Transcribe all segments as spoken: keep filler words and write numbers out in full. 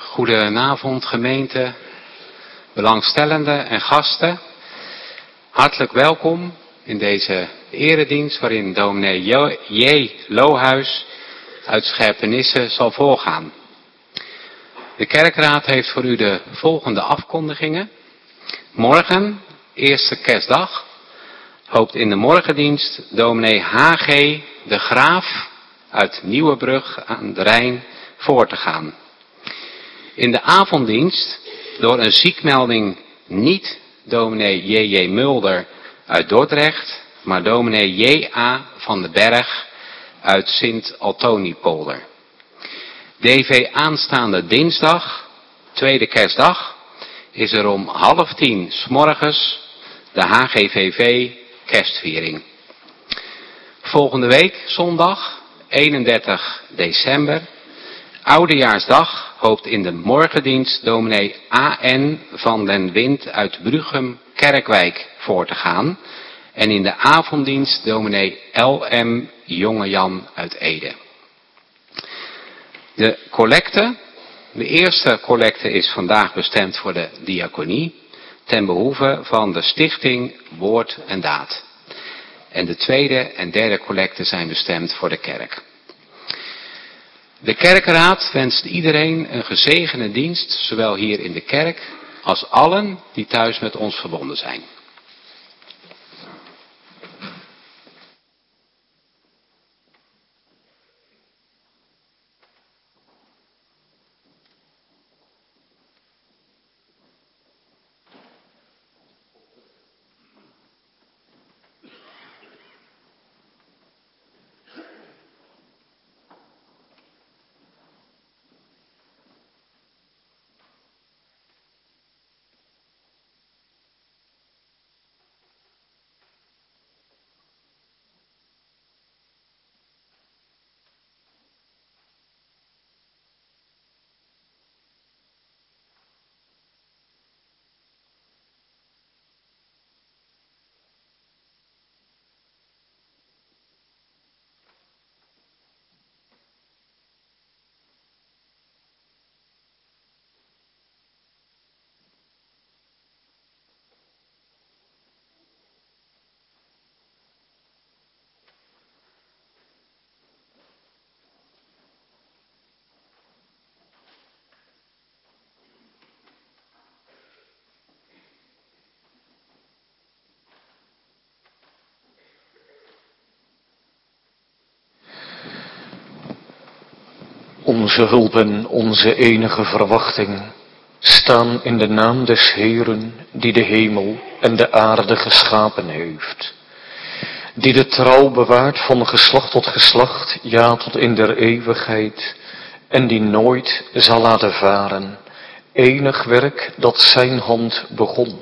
Goedenavond gemeente, belangstellenden en gasten. Hartelijk welkom in deze eredienst waarin dominee J. Lohuis uit Scherpenisse zal voorgaan. De kerkraad heeft voor u de volgende afkondigingen. Morgen, eerste kerstdag, hoopt in de morgendienst dominee H G de Graaf uit Nieuwebrug aan de Rijn voor te gaan. In de avonddienst, door een ziekmelding niet dominee J J Mulder uit Dordrecht, maar dominee J A van den Berg uit Sint-Antonipolder. D V aanstaande dinsdag, tweede kerstdag, is er om half tien 's morgens de H G V V kerstviering. Volgende week, zondag, eenendertig december, Oudejaarsdag, hoopt in de morgendienst dominee A N van den Wind uit Bruchem Kerkwijk voor te gaan. En in de avonddienst dominee L M Jongejan uit Ede. De collecte. De eerste collecte is vandaag bestemd voor de diaconie. Ten behoeve van de stichting Woord en Daad. En de tweede en derde collecte zijn bestemd voor de kerk. De kerkraad wenst iedereen een gezegende dienst, zowel hier in de kerk als allen die thuis met ons verbonden zijn. Onze hulp en onze enige verwachting staan in de naam des Heeren, die de hemel en de aarde geschapen heeft. Die de trouw bewaart van geslacht tot geslacht, ja tot in der eeuwigheid, en die nooit zal laten varen enig werk dat zijn hand begon.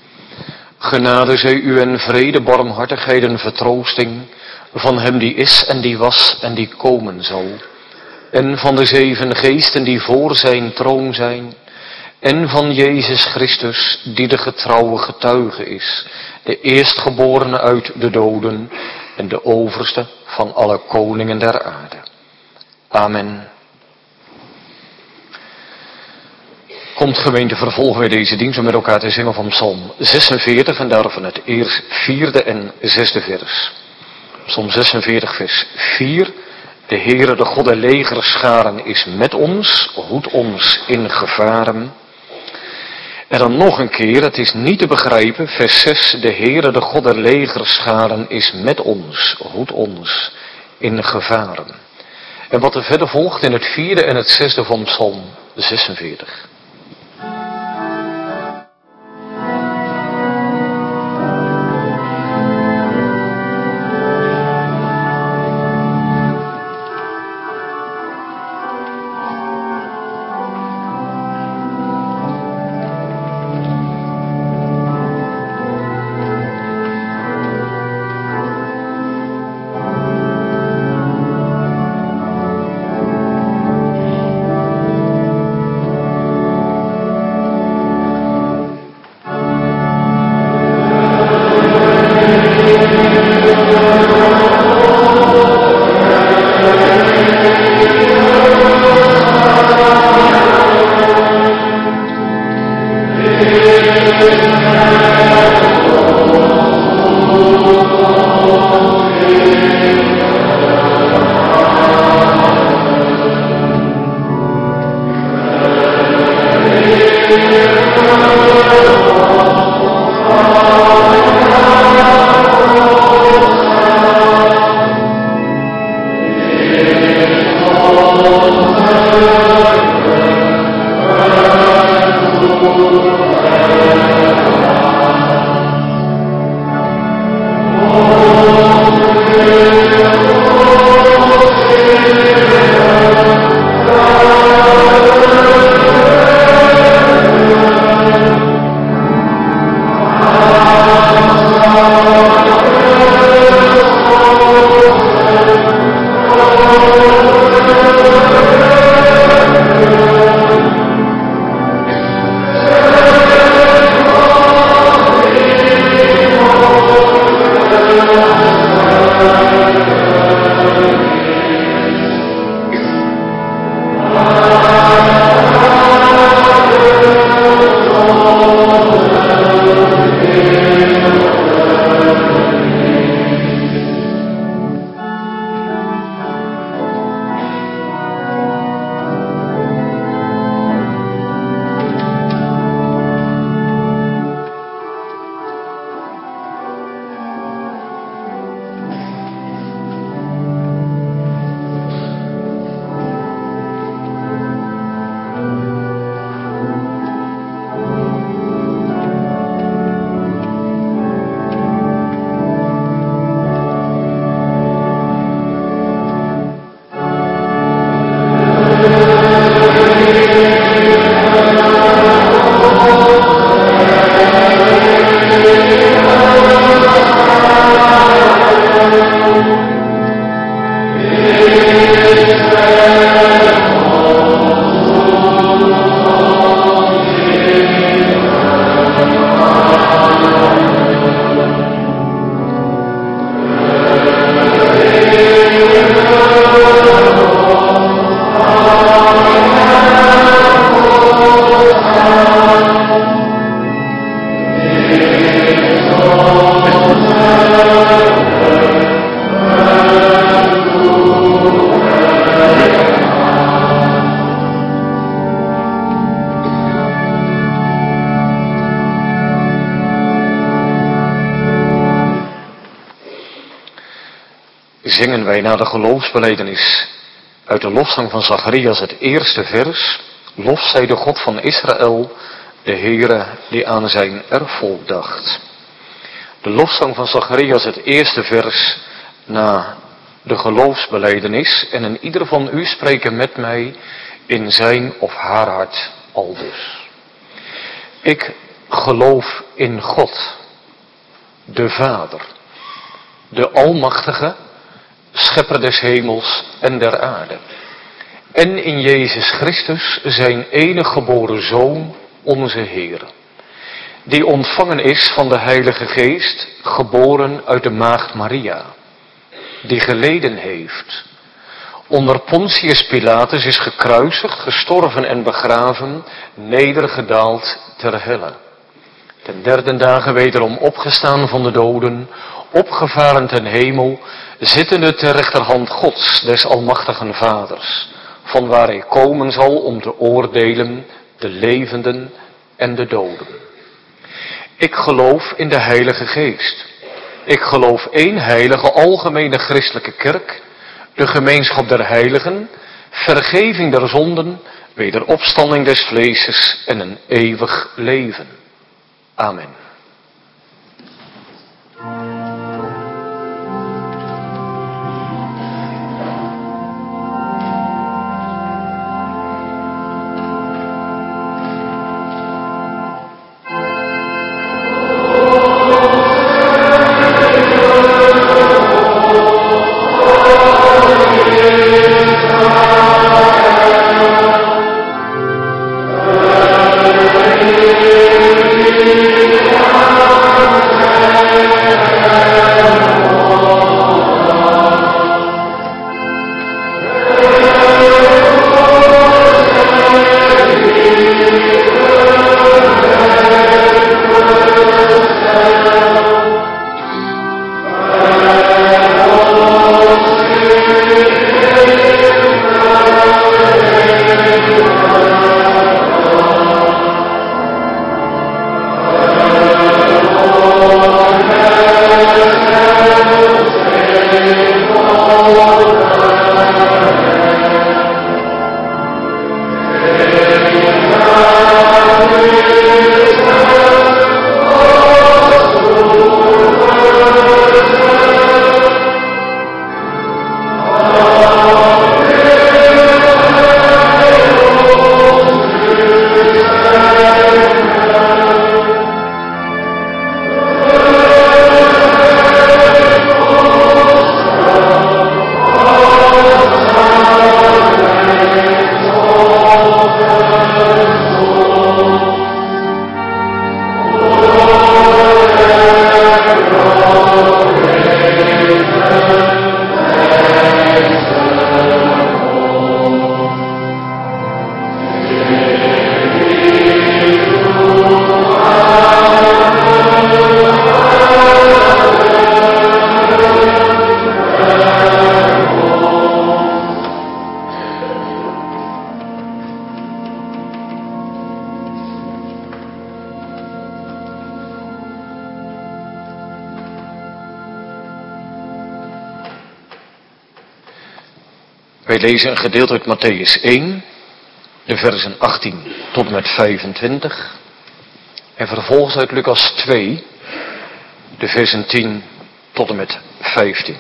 Genade zij u en vrede, barmhartigheid en vertroosting van hem die is en die was en die komen zal. En van de zeven geesten die voor zijn troon zijn. En van Jezus Christus die de getrouwe getuige is. De eerstgeborene uit de doden. En de overste van alle koningen der aarde. Amen. Komt gemeente, vervolgen wij deze dienst om met elkaar te zingen van Psalm zesenveertig. En daarvan het eerst vierde en zesde vers. Psalm zesenveertig vers vier. De Heere, de God der legerscharen, is met ons, hoedt ons in gevaren. En dan nog een keer, het is niet te begrijpen, vers zes. De Heere, de God der legerscharen, is met ons, hoedt ons in gevaren. En wat er verder volgt in het vierde en het zesde van Psalm zesenveertig. Zingen wij na de geloofsbelijdenis uit de lofzang van Zacharias het eerste vers. Lof zij de God van Israël, de Heere die aan zijn erfvolk dacht. De lofzang van Zacharias het eerste vers na de geloofsbelijdenis. En in ieder van u spreken met mij in zijn of haar hart aldus. Ik geloof in God, de Vader, de Almachtige, Schepper des hemels en der aarde. En in Jezus Christus, zijn enige geboren Zoon, onze Heer. Die ontvangen is van de Heilige Geest, geboren uit de Maagd Maria. Die geleden heeft. Onder Pontius Pilatus is gekruisigd, gestorven en begraven, nedergedaald ter helle. Ten derde dagen wederom opgestaan van de doden, opgevaren ten hemel, zittende ter rechterhand Gods, des almachtigen Vaders, van waar hij komen zal om te oordelen de levenden en de doden. Ik geloof in de Heilige Geest. Ik geloof één heilige algemene christelijke kerk, de gemeenschap der heiligen, vergeving der zonden, wederopstanding des vleeses en een eeuwig leven. Amen. Amen. Wij lezen een gedeelte uit Mattheüs één, de versen achttien tot en met vijfentwintig. En vervolgens uit Lucas twee, de versen tien tot en met vijftien.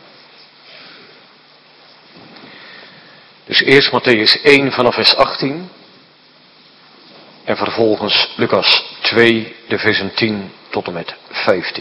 Dus eerst Mattheüs één vanaf vers achttien. En vervolgens Lucas twee, de versen tien tot en met vijftien.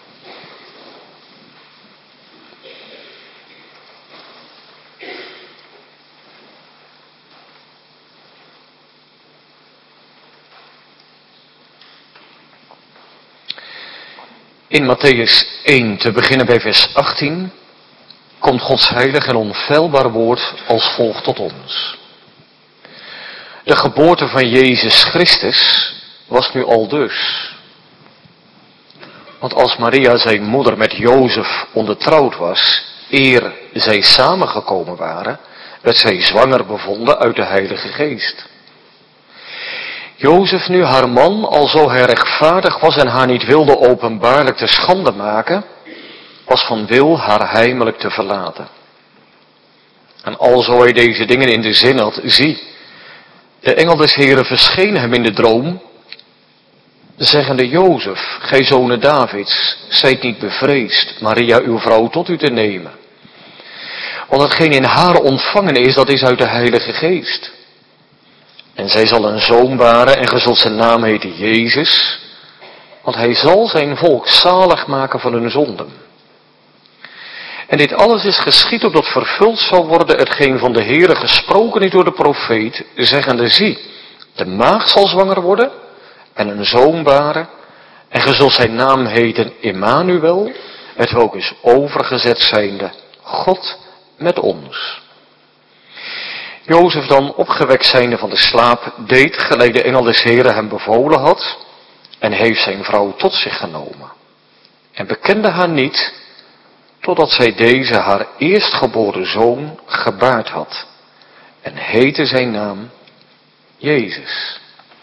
In Mattheüs één, te beginnen bij vers achttien, komt Gods heilig en onfeilbaar woord als volgt tot ons. De geboorte van Jezus Christus was nu al dus. Want als Maria zijn moeder met Jozef ondertrouwd was, eer zij samengekomen waren, werd zij zwanger bevonden uit de Heilige Geest. Jozef nu haar man, alzo hij rechtvaardig was en haar niet wilde openbaarlijk te schande maken, was van wil haar heimelijk te verlaten. En alzo hij deze dingen in de zin had, zie, de engel des Heren verscheen hem in de droom, zeggende, Jozef, gij zonen Davids, zijt niet bevreesd Maria uw vrouw tot u te nemen. Want hetgeen in haar ontvangen is, dat is uit de Heilige Geest. En zij zal een zoon baren en ge zult zijn naam heten Jezus, want hij zal zijn volk zalig maken van hun zonden. En dit alles is geschied opdat vervuld zal worden hetgeen van de Heere gesproken is door de profeet, zeggende, zie, de maagd zal zwanger worden en een zoon baren, en ge zult zijn naam heten Immanuel, hetwelk is overgezet zijnde, God met ons. Jozef dan, opgewekt zijnde van de slaap, deed gelijk de engel des Heren hem bevolen had, en heeft zijn vrouw tot zich genomen. En bekende haar niet, totdat zij deze haar eerstgeboren zoon gebaard had, en heette zijn naam Jezus.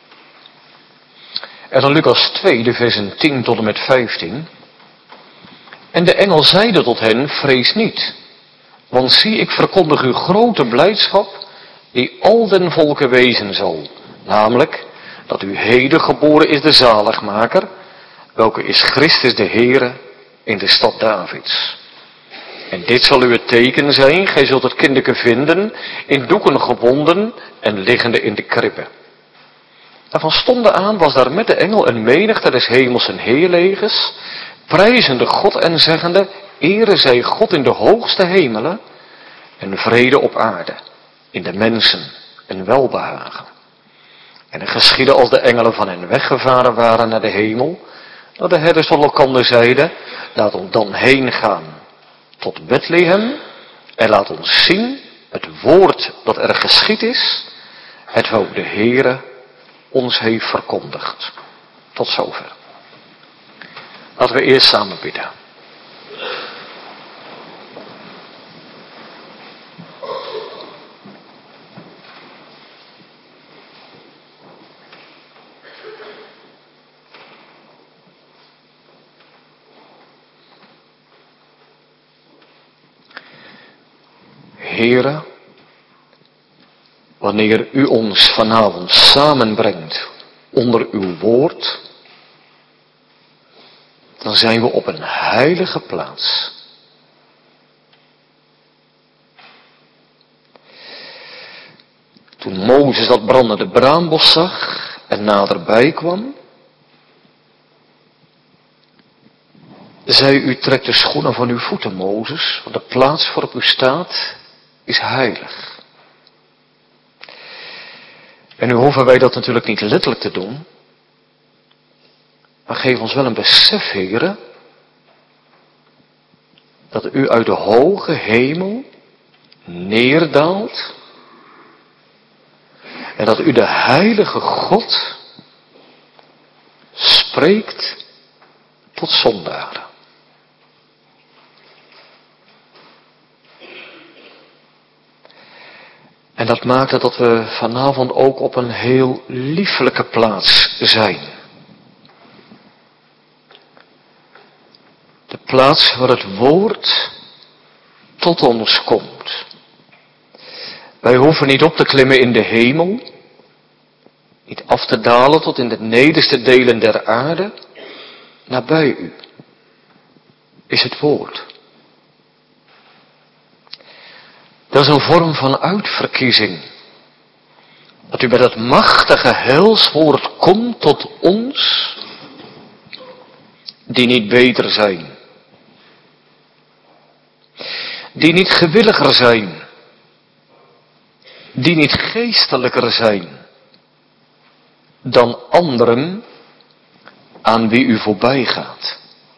En dan Lucas twee, de versen tien tot en met vijftien. En de engel zeide tot hen, vrees niet, want zie, ik verkondig u grote blijdschap, die al den volken wezen zal, namelijk dat u heden geboren is de zaligmaker, welke is Christus de Heere in de stad Davids. En dit zal u het teken zijn, gij zult het kinderke vinden, in doeken gebonden en liggende in de krippen. En van stonden aan was daar met de engel een menigte des hemelsen heerlegers, prijzende God en zeggende, ere zij God in de hoogste hemelen, en vrede op aarde, in de mensen een welbehagen. En er geschiedde als de engelen van hen weggevaren waren naar de hemel, dat de herders tot elkander zeiden, laat ons dan heen gaan tot Bethlehem, en laat ons zien het woord dat er geschied is, hetwelk de Heere ons heeft verkondigd. Tot zover. Laten we eerst samen bidden. Heere, wanneer u ons vanavond samenbrengt onder uw woord, dan zijn we op een heilige plaats. Toen Mozes dat brandende braambos zag en naderbij kwam, zei u, trek de schoenen van uw voeten, Mozes, want de plaats waarop u staat is heilig. En nu hoeven wij dat natuurlijk niet letterlijk te doen. Maar geef ons wel een besef, Heere, dat u uit de hoge hemel neerdaalt. En dat u de heilige God spreekt tot zondaren. En dat maakt dat we vanavond ook op een heel liefelijke plaats zijn. De plaats waar het woord tot ons komt. Wij hoeven niet op te klimmen in de hemel, niet af te dalen tot in de nederste delen der aarde. Nabij u is het woord. Dat is een vorm van uitverkiezing. Dat u met het machtige heilswoord komt tot ons, die niet beter zijn. Die niet gewilliger zijn. Die niet geestelijker zijn dan anderen aan wie u voorbij gaat.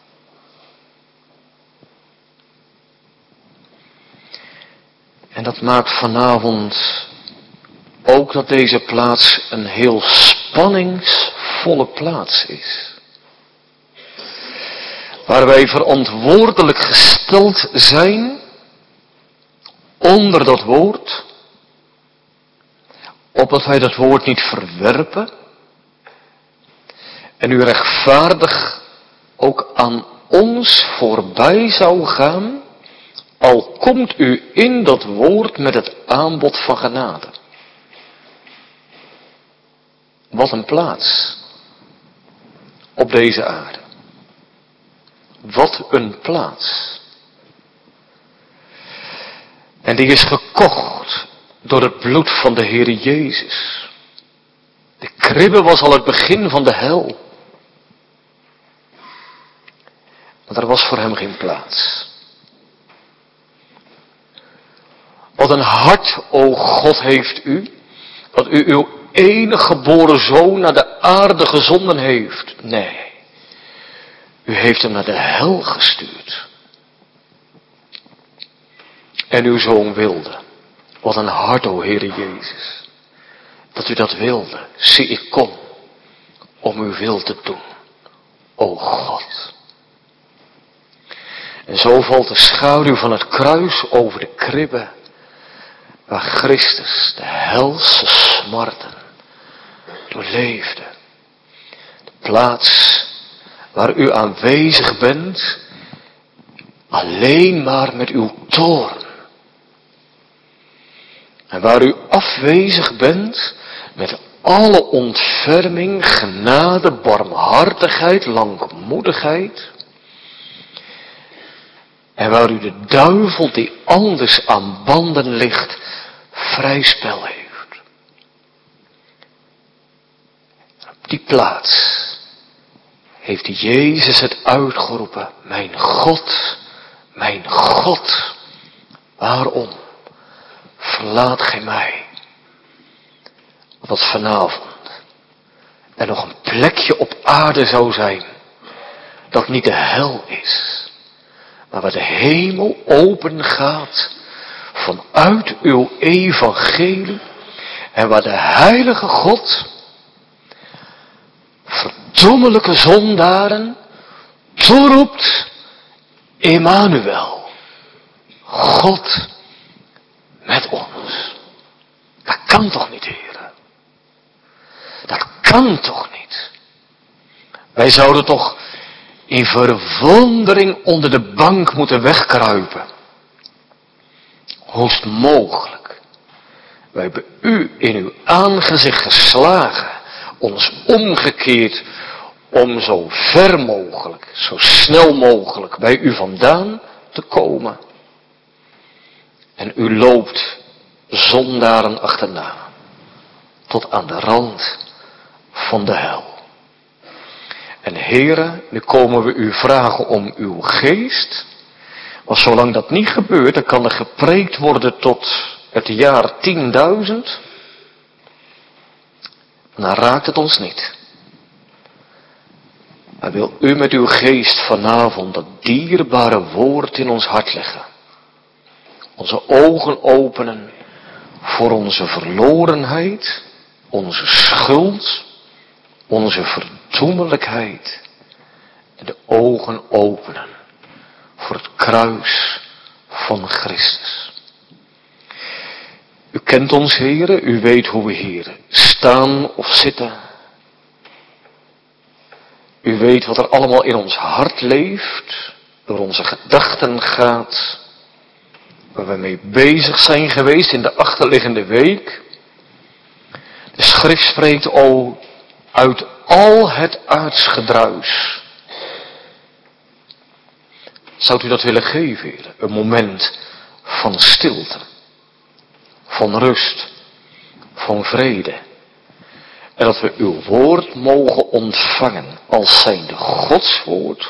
En dat maakt vanavond ook dat deze plaats een heel spanningsvolle plaats is. Waar wij verantwoordelijk gesteld zijn onder dat woord, opdat wij dat woord niet verwerpen en u rechtvaardig ook aan ons voorbij zou gaan, al komt u in dat woord met het aanbod van genade. Wat een plaats op deze aarde. Wat een plaats. En die is gekocht door het bloed van de Heer Jezus. De kribbe was al het begin van de hel. Maar er was voor hem geen plaats. Wat een hart, o God, heeft u, dat u uw enige geboren zoon naar de aarde gezonden heeft. Nee, u heeft hem naar de hel gestuurd. En uw zoon wilde. Wat een hart, o Heere Jezus. Dat u dat wilde. Zie, ik kom om uw wil te doen. O God. En zo valt de schaduw van het kruis over de kribbe, waar Christus de helse smarten doorleefde. De plaats waar u aanwezig bent, alleen maar met uw toorn. En waar u afwezig bent met alle ontferming, genade, barmhartigheid, langmoedigheid. En waar u de duivel die anders aan banden ligt, vrij spel heeft. Op die plaats heeft Jezus het uitgeroepen: mijn God, mijn God, waarom verlaat gij mij? Wat vanavond er nog een plekje op aarde zou zijn, dat niet de hel is, maar waar de hemel open gaat vanuit uw evangelie en waar de heilige God verdommelijke zondaren toeroept: Emmanuel, God met ons. Dat kan toch niet, heren? Dat kan toch niet? Wij zouden toch in verwondering onder de bank moeten wegkruipen. Hoogst mogelijk. Wij hebben u in uw aangezicht geslagen, ons omgekeerd om zo ver mogelijk, zo snel mogelijk bij u vandaan te komen. En u loopt zondaren achterna, tot aan de rand van de hel. En Heere, nu komen we u vragen om uw geest. Want zolang dat niet gebeurt, dan kan er gepreekt worden tot het jaar tienduizend. dan raakt het ons niet. Maar wil u met uw geest vanavond dat dierbare woord in ons hart leggen. Onze ogen openen voor onze verlorenheid, onze schuld, onze verdoemelijkheid. En de ogen openen voor het kruis van Christus. U kent ons, heren, u weet hoe we hier staan of zitten. U weet wat er allemaal in ons hart leeft, door onze gedachten gaat, waar we mee bezig zijn geweest in de achterliggende week. De schrift spreekt al uit al het aardsgedruis. Zou u dat willen geven, heren? Een moment van stilte, van rust, van vrede. En dat we uw woord mogen ontvangen als zijnde Gods woord.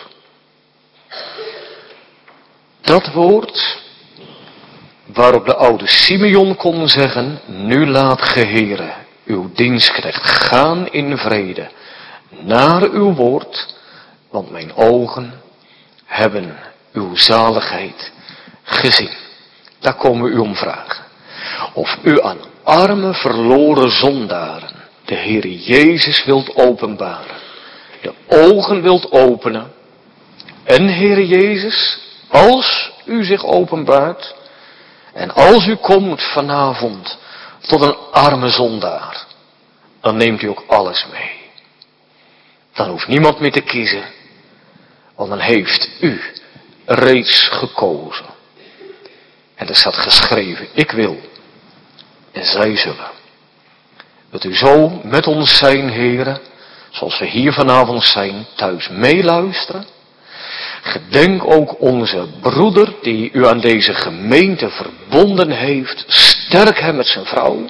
Dat woord waarop de oude Simeon kon zeggen, nu laat ge, Heere, uw dienstknecht gaan in vrede naar uw woord, want mijn ogen hebben uw zaligheid gezien. Daar komen we u om vragen. Of u aan arme verloren zondaren de Heere Jezus wilt openbaren. De ogen wilt openen. En Heere Jezus, als u zich openbaart. En als u komt vanavond tot een arme zondaar. Dan neemt u ook alles mee. Dan hoeft niemand meer te kiezen. Want dan heeft u reeds gekozen. En er staat geschreven, ik wil. En zij zullen. Wilt u zo met ons zijn, heren, zoals we hier vanavond zijn, thuis meeluisteren? Gedenk ook onze broeder die u aan deze gemeente verbonden heeft. Sterk hem met zijn vrouw.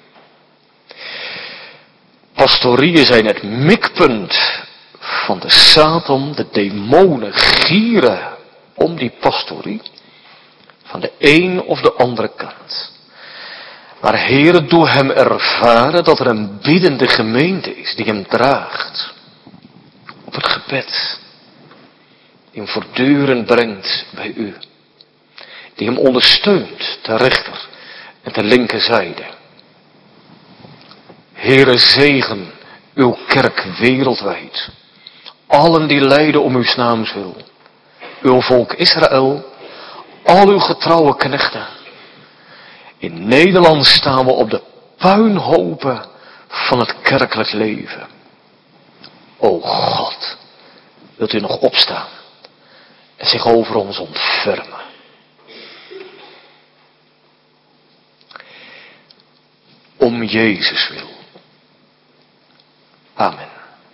Pastorieën zijn het mikpunt van de Satan. De demonen gieren om die pastorie. Van de een of de andere kant. Maar Heere, doe hem ervaren dat er een biddende gemeente is die hem draagt. Op het gebed. Die hem voortdurend brengt bij u. Die hem ondersteunt, ter rechter en ter linkerzijde. Heere, zegen uw kerk wereldwijd. Allen die lijden om uw naams wil. Uw volk Israël, al uw getrouwe knechten. In Nederland staan we op de puinhopen van het kerkelijk leven. O God, wilt u nog opstaan en zich over ons ontfermen. Om Jezus wil. Amen.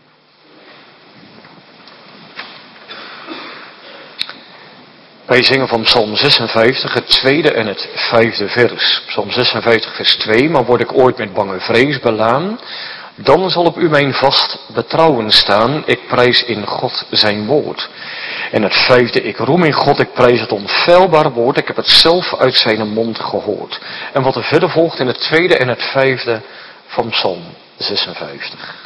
Wij zingen van Psalm zesenvijftig, het tweede en het vijfde vers. Psalm zesenvijftig, vers twee. Maar word ik ooit met bange vrees belaan, dan zal op u mijn vast betrouwen staan. Ik prijs in God zijn woord. En het vijfde, ik roem in God, ik prijs het onfeilbaar woord. Ik heb het zelf uit zijn mond gehoord. En wat er verder volgt in het tweede en het vijfde van Psalm zesenvijftig.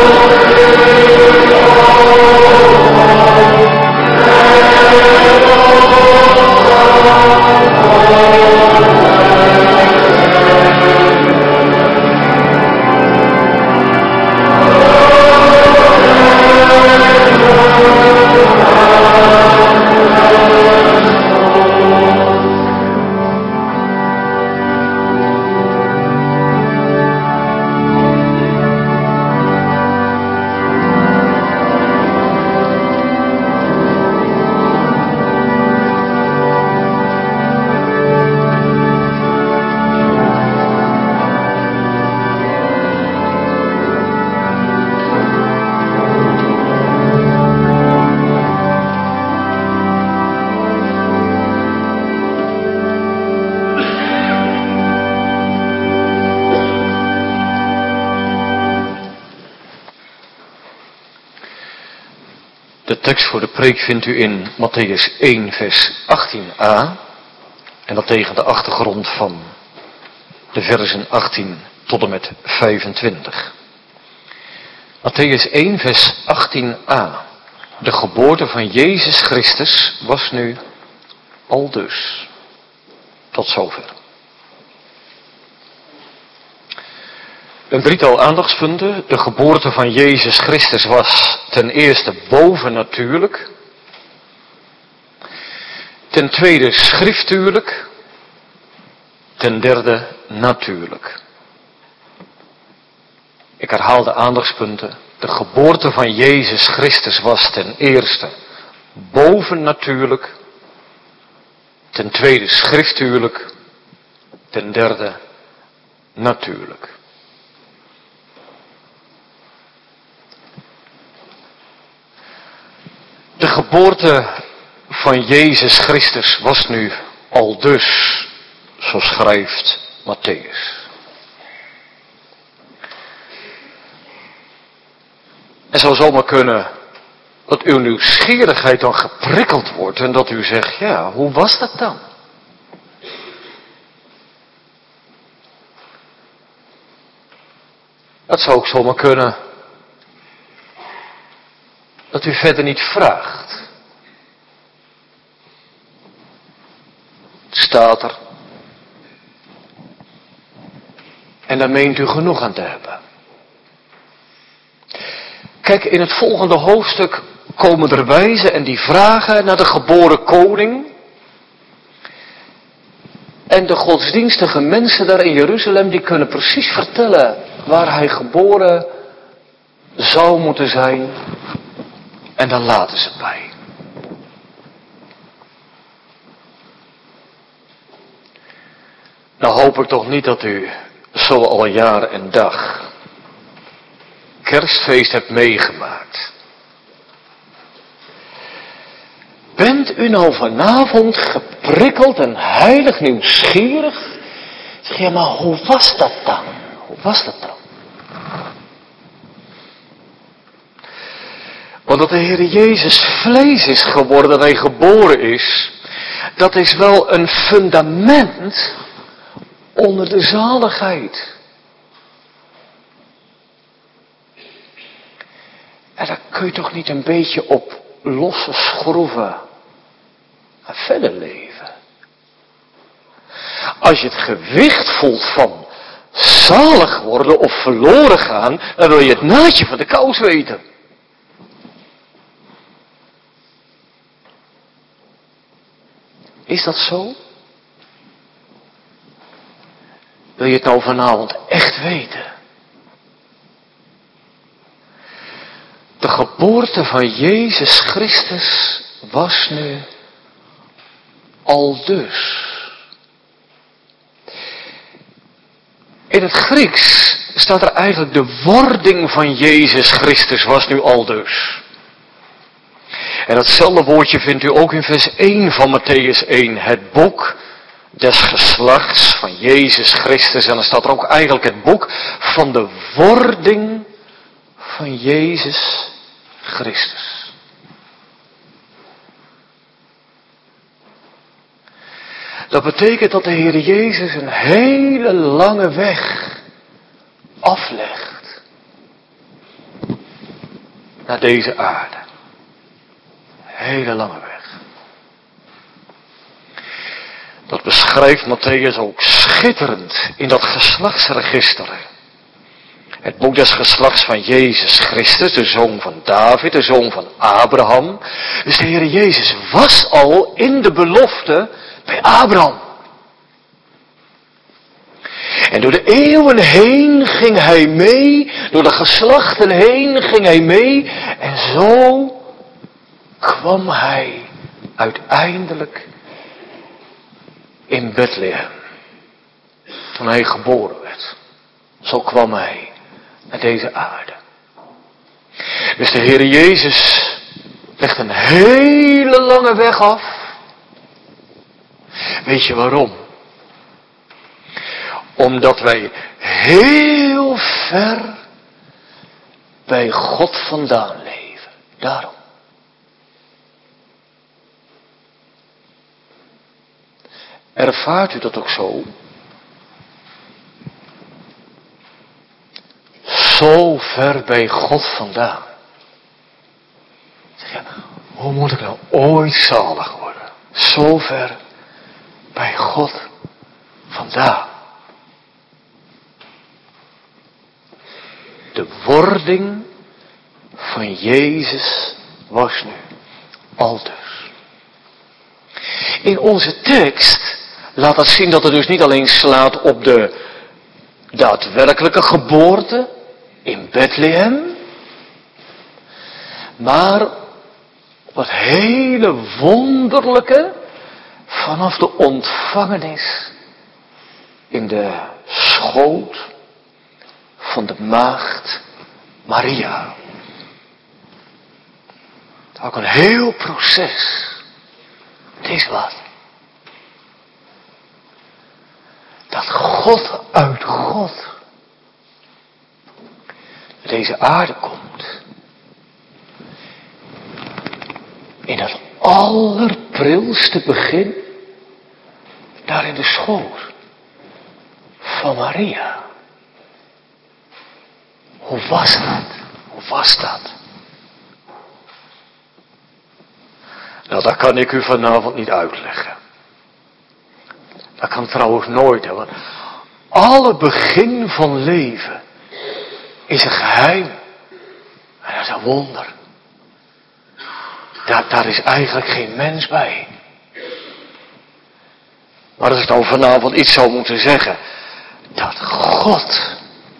De tekst voor de preek vindt u in Mattheüs één vers achttien a. En dat tegen de achtergrond van de versen achttien tot en met vijfentwintig. Mattheüs één vers achttien a. De geboorte van Jezus Christus was nu aldus. Tot zover. Een drietal aandachtspunten. De geboorte van Jezus Christus was ten eerste bovennatuurlijk. Ten tweede schriftuurlijk. Ten derde natuurlijk. Ik herhaal de aandachtspunten. De geboorte van Jezus Christus was ten eerste bovennatuurlijk. Ten tweede schriftuurlijk. Ten derde natuurlijk. De geboorte van Jezus Christus was nu aldus, zo schrijft Mattheüs. Het zou zomaar kunnen dat uw nieuwsgierigheid dan geprikkeld wordt en dat u zegt, ja, hoe was dat dan? Dat zou ook zomaar kunnen dat u verder niet vraagt. Het staat er. En daar meent u genoeg aan te hebben. Kijk, in het volgende hoofdstuk komen er wijzen en die vragen naar de geboren koning. En de godsdienstige mensen daar in Jeruzalem, die kunnen precies vertellen waar hij geboren zou moeten zijn. En dan laten ze het bij. Nou hoop ik toch niet dat u zo al jaar en dag kerstfeest hebt meegemaakt. Bent u nou vanavond geprikkeld en heilig nieuwsgierig? Zeg je, maar hoe was dat dan? Hoe was dat dan? Want dat de Heer Jezus vlees is geworden, dat hij geboren is, dat is wel een fundament onder de zaligheid. En daar kun je toch niet een beetje op losse schroeven en verder leven. Als je het gewicht voelt van zalig worden of verloren gaan, dan wil je het naadje van de kous weten. Is dat zo? Wil je het nou vanavond echt weten? De geboorte van Jezus Christus was nu aldus. In het Grieks staat er eigenlijk de wording van Jezus Christus was nu aldus. En datzelfde woordje vindt u ook in vers één van Mattheüs één. Het boek des geslachts van Jezus Christus. En dan staat er ook eigenlijk het boek van de wording van Jezus Christus. Dat betekent dat de Heer Jezus een hele lange weg aflegt. naar deze aarde. Hele lange weg. Dat beschrijft Mattheüs ook schitterend in dat geslachtsregister. Het boek des geslachts van Jezus Christus, de zoon van David, de zoon van Abraham. Dus de Heer Jezus was al in de belofte bij Abraham. En door de eeuwen heen ging hij mee, door de geslachten heen ging hij mee. En zo kwam hij uiteindelijk in Bethlehem. Toen hij geboren werd. Zo kwam hij naar deze aarde. Dus de Heer Jezus legt een hele lange weg af. Weet je waarom? Omdat wij heel ver bij God vandaan leven. Daarom. Ervaart u dat ook zo? Zo ver bij God vandaan. Zeg je, hoe moet ik nou ooit zalig worden? Zo ver bij God vandaan. De wording van Jezus was nu aldus. In onze tekst laat dat zien dat het dus niet alleen slaat op de daadwerkelijke geboorte in Bethlehem, maar op het hele wonderlijke vanaf de ontvangenis in de schoot van de maagd Maria. Het is ook een heel proces. Het is wat. Dat God uit God deze aarde komt. In dat allerprilste begin. Daar in de schoot van Maria. Hoe was dat? Hoe was dat? Nou, dat kan ik u vanavond niet uitleggen. Dat kan trouwens nooit, hè, want alle begin van leven is een geheim. En dat is een wonder. Daar, daar is eigenlijk geen mens bij. Maar als ik nou vanavond iets zou moeten zeggen, dat God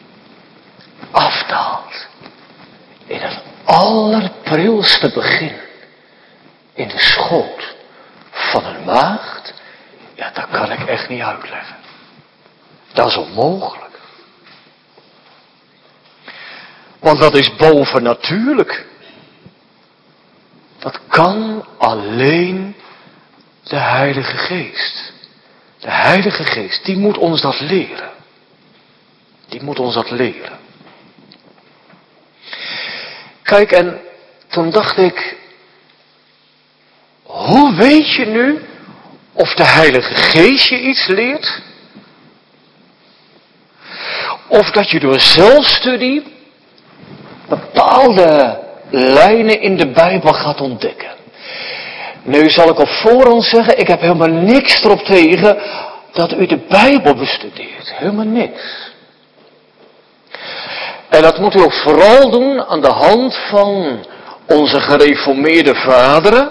afdaalt in het allerprilste begin in de schoot van een maagd, ja, dat kan ik echt niet uitleggen. Dat is onmogelijk. Want dat is bovennatuurlijk. Dat kan alleen de Heilige Geest. De Heilige Geest, die moet ons dat leren. Die moet ons dat leren. Kijk, en toen dacht ik, hoe weet je nu of de Heilige Geest je iets leert? Of dat je door zelfstudie bepaalde lijnen in de Bijbel gaat ontdekken. Nu zal ik op voorhand zeggen, ik heb helemaal niks erop tegen dat u de Bijbel bestudeert. Helemaal niks. En dat moet u ook vooral doen aan de hand van onze gereformeerde vaderen.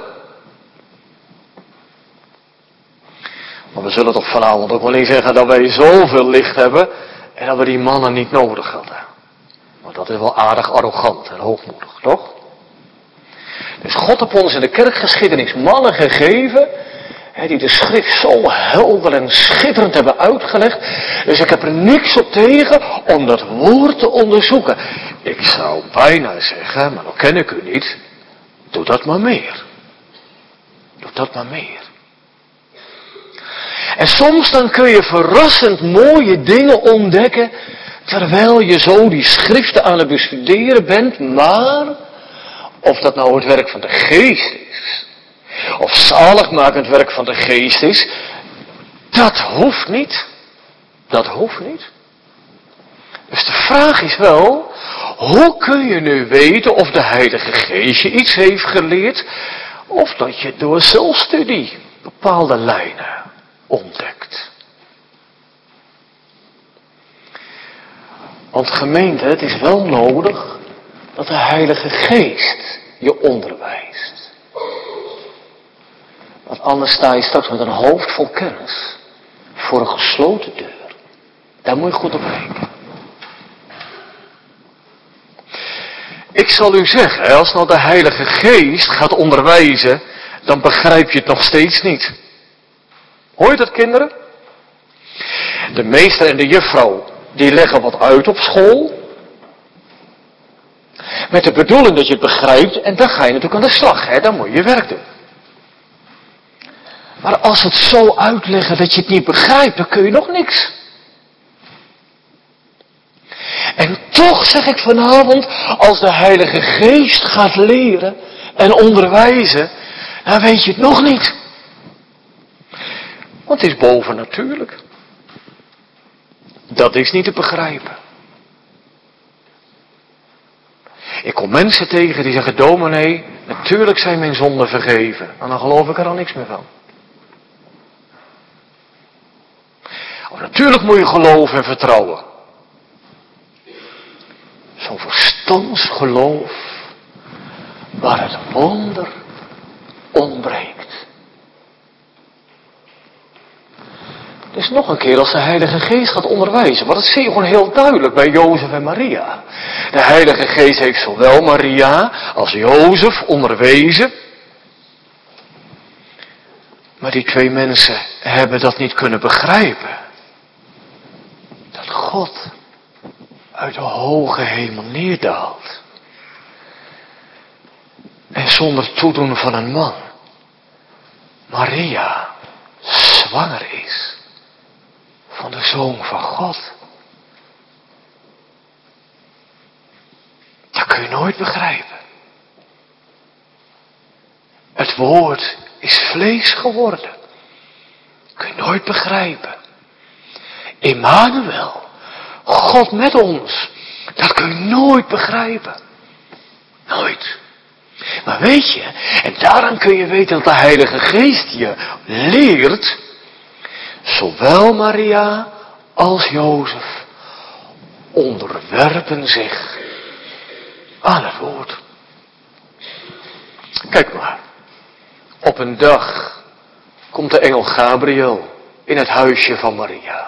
Maar we zullen toch vanavond ook wel niet zeggen dat wij zoveel licht hebben en dat we die mannen niet nodig hadden. Want dat is wel aardig arrogant en hoogmoedig, toch? Dus God heeft ons in de kerkgeschiedenis mannen gegeven, hè, die de schrift zo helder en schitterend hebben uitgelegd. Dus ik heb er niks op tegen om dat woord te onderzoeken. Ik zou bijna zeggen, maar dat ken ik u niet, doe dat maar meer. Doe dat maar meer. En soms dan kun je verrassend mooie dingen ontdekken, terwijl je zo die schriften aan het bestuderen bent, maar of dat nou het werk van de Geest is, of zaligmakend werk van de Geest is, dat hoeft niet. Dat hoeft niet. Dus de vraag is wel, Hoe kun je nu weten of de Heilige Geest je iets heeft geleerd, of dat je door zelfstudie bepaalde lijnen ontdekt? Want gemeente, het is wel nodig dat de Heilige Geest je onderwijst. Want anders sta je straks met een hoofd vol kennis voor een gesloten deur. Daar moet je goed op kijken. Ik zal u zeggen, als nou de Heilige Geest gaat onderwijzen, dan begrijp je het nog steeds niet. Hoor je dat, kinderen? De meester en de juffrouw, die leggen wat uit op school. Met de bedoeling dat je het begrijpt, en dan ga je natuurlijk aan de slag, hè? Dan moet je je werk doen. Maar als ze het zo uitleggen dat je het niet begrijpt, dan kun je nog niks. En toch zeg ik vanavond, als de Heilige Geest gaat leren en onderwijzen, dan weet je het nog niet. Want het is bovennatuurlijk. Dat is niet te begrijpen. Ik kom mensen tegen die zeggen, dominee, natuurlijk zijn mijn zonden vergeven. En dan geloof ik er al niks meer van. Of natuurlijk moet je geloven en vertrouwen. Zo'n verstandsgeloof waar het wonder ontbreekt. Dus nog een keer, als de Heilige Geest gaat onderwijzen, maar dat zie je gewoon heel duidelijk bij Jozef en Maria. De Heilige Geest heeft zowel Maria als Jozef onderwezen. Maar die twee mensen hebben dat niet kunnen begrijpen. Dat God uit de hoge hemel neerdaalt. En zonder toedoen van een man, Maria zwanger is van de Zoon van God. Dat kun je nooit begrijpen. Het woord is vlees geworden. Dat kun je nooit begrijpen. Emmanuel, God met ons. Dat kun je nooit begrijpen. Nooit. Maar weet je, en daaraan kun je weten dat de Heilige Geest je leert, zowel Maria als Jozef onderwerpen zich aan het woord. Kijk maar, op een dag komt de engel Gabriel in het huisje van Maria.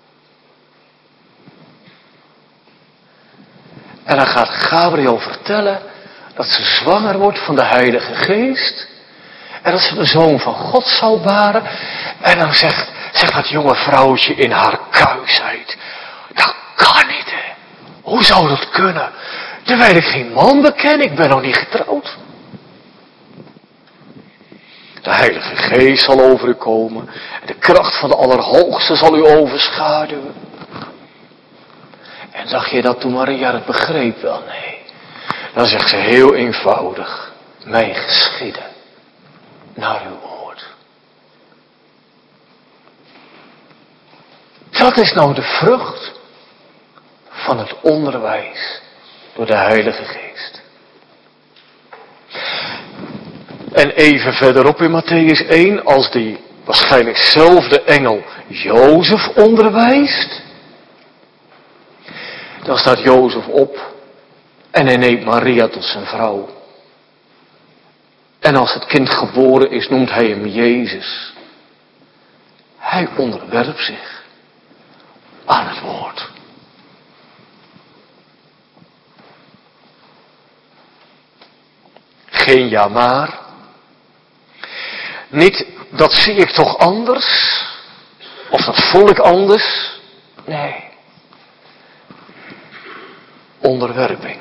En dan gaat Gabriel vertellen dat ze zwanger wordt van de Heilige Geest. En dat ze de Zoon van God zal baren. En dan zegt, zegt dat jonge vrouwtje in haar kuisheid. Dat kan niet, hè. Hoe zou dat kunnen? Terwijl ik geen man beken, ik ben nog niet getrouwd. De Heilige Geest zal over u komen. En de kracht van de Allerhoogste zal u overschaduwen. En dacht je dat toen Maria het begreep? Wel, nee. Dan zegt ze heel eenvoudig. Mij geschieden naar uw woord. Dat is nou de vrucht van het onderwijs door de Heilige Geest. En even verderop in Mattheüs één, als die waarschijnlijk zelfde engel Jozef onderwijst, dan staat Jozef op en hij neemt Maria tot zijn vrouw. En als het kind geboren is, noemt hij hem Jezus. Hij onderwerpt zich aan het woord. Geen ja maar. Niet, dat zie ik toch anders. Of dat voel ik anders. Nee. Onderwerping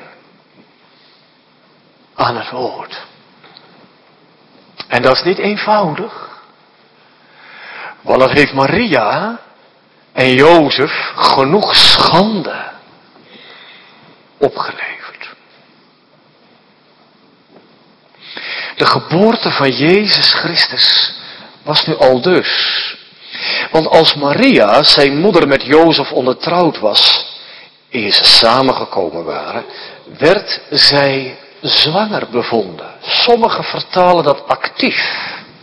aan het woord. En dat is niet eenvoudig. Want dat heeft Maria en Jozef genoeg schande opgeleverd. De geboorte van Jezus Christus was nu al dus. Want als Maria, zijn moeder, met Jozef ondertrouwd was, eer ze samengekomen waren, werd zij zwanger bevonden. Sommigen vertalen dat actief.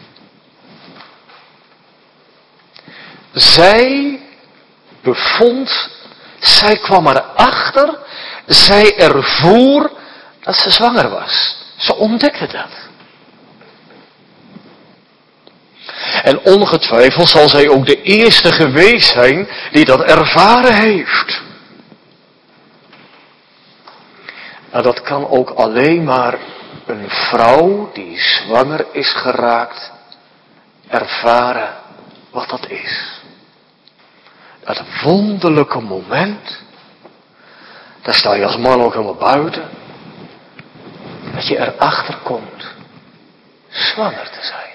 Zij bevond, zij kwam erachter, zij ervoer dat ze zwanger was. Ze ontdekte dat. En ongetwijfeld zal zij ook de eerste geweest zijn die dat ervaren heeft. Nou, dat kan ook alleen maar een vrouw die zwanger is geraakt, ervaren wat dat is. Dat wonderlijke moment, daar sta je als man ook helemaal buiten, dat je erachter komt zwanger te zijn.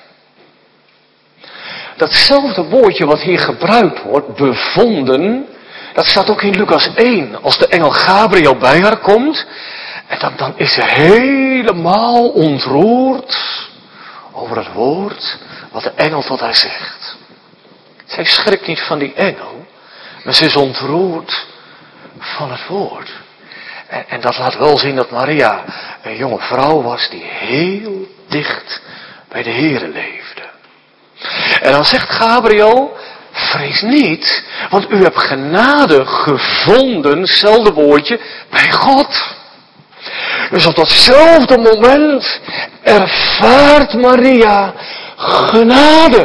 Datzelfde woordje wat hier gebruikt wordt, bevonden, dat staat ook in Lucas één. Als de engel Gabriel bij haar komt, en dan, dan is ze helemaal ontroerd over het woord wat de engel tot haar zegt. Zij schrikt niet van die engel, maar ze is ontroerd van het woord. En, en dat laat wel zien dat Maria een jonge vrouw was die heel dicht bij de Here leefde. En dan zegt Gabriel, vrees niet, want u hebt genade gevonden, hetzelfde woordje, bij God. Dus op datzelfde moment ervaart Maria genade.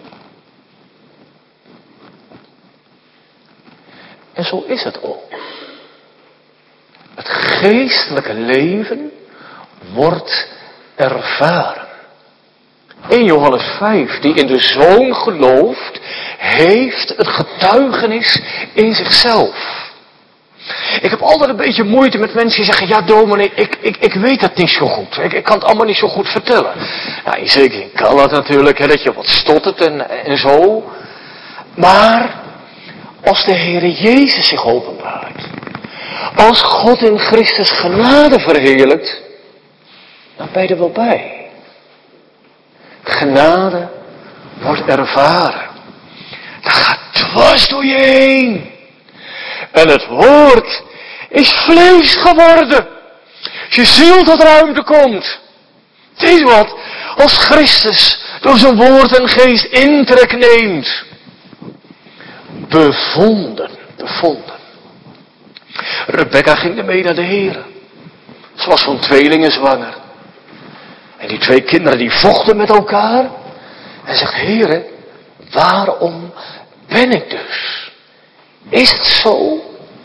En zo is het ook. Het geestelijke leven wordt ervaren. In Johannes vijf, die in de Zoon gelooft, heeft het getuigenis in zichzelf. Ik heb altijd een beetje moeite met mensen die zeggen, ja dominee, ik, ik, ik weet het niet zo goed. Ik, ik kan het allemaal niet zo goed vertellen. Nou, in zekere zin kan dat natuurlijk, hè, dat je wat stottert en, en zo. Maar als de Heere Jezus zich openbaart, als God in Christus genade verheerlijkt, dan ben je er wel bij. Genade wordt ervaren. Dat gaat dwars door je heen. En het woord is vlees geworden. Als je ziel tot ruimte komt. Het is wat als Christus door zijn woord en geest intrek neemt. Bevonden, bevonden. Rebecca ging ermee naar de Heere. Ze was van tweelingen zwanger. En die twee kinderen die vochten met elkaar. En zegt, Heere, waarom ben ik dus? Is het zo?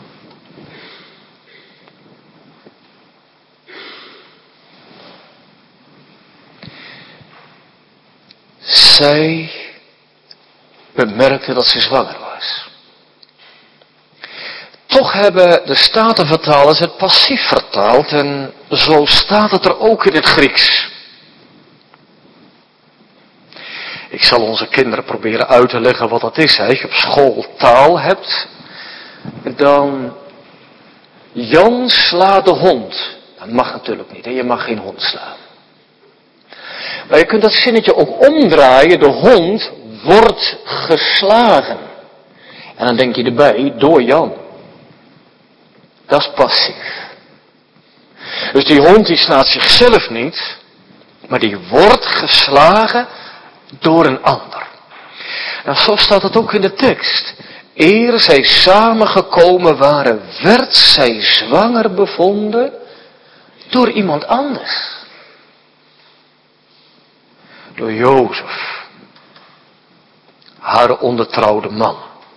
Zij bemerkte dat ze zwanger was. Toch hebben de Statenvertalers het passief vertaald en zo staat het er ook in het Grieks. Ik zal onze kinderen proberen uit te leggen wat dat is. Hè. Als je op school taal hebt, dan Jan slaat de hond. Dat mag natuurlijk niet, hè. Je mag geen hond slaan. Maar je kunt dat zinnetje ook omdraaien. De hond wordt geslagen. En dan denk je erbij, door Jan. Dat is passief. Dus die hond die slaat zichzelf niet, maar die wordt geslagen door een ander. Nou, zo staat het ook in de tekst. Eer zij samengekomen waren, werd zij zwanger bevonden door iemand anders. Door Jozef, haar ondertrouwde man.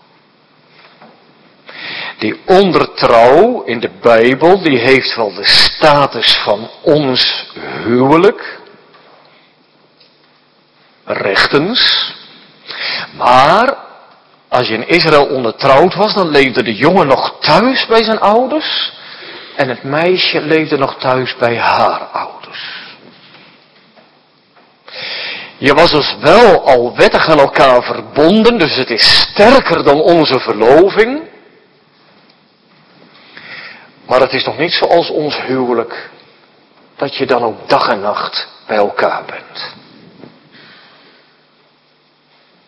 Die ondertrouw in de Bijbel, die heeft wel de status van ons huwelijk. Rechtens. Maar als je in Israël ondertrouwd was, dan leefde de jongen nog thuis bij zijn ouders. En het meisje leefde nog thuis bij haar ouders. Je was dus wel al wettig aan elkaar verbonden, dus het is sterker dan onze verloving. Maar het is nog niet zoals ons huwelijk, dat je dan ook dag en nacht bij elkaar bent.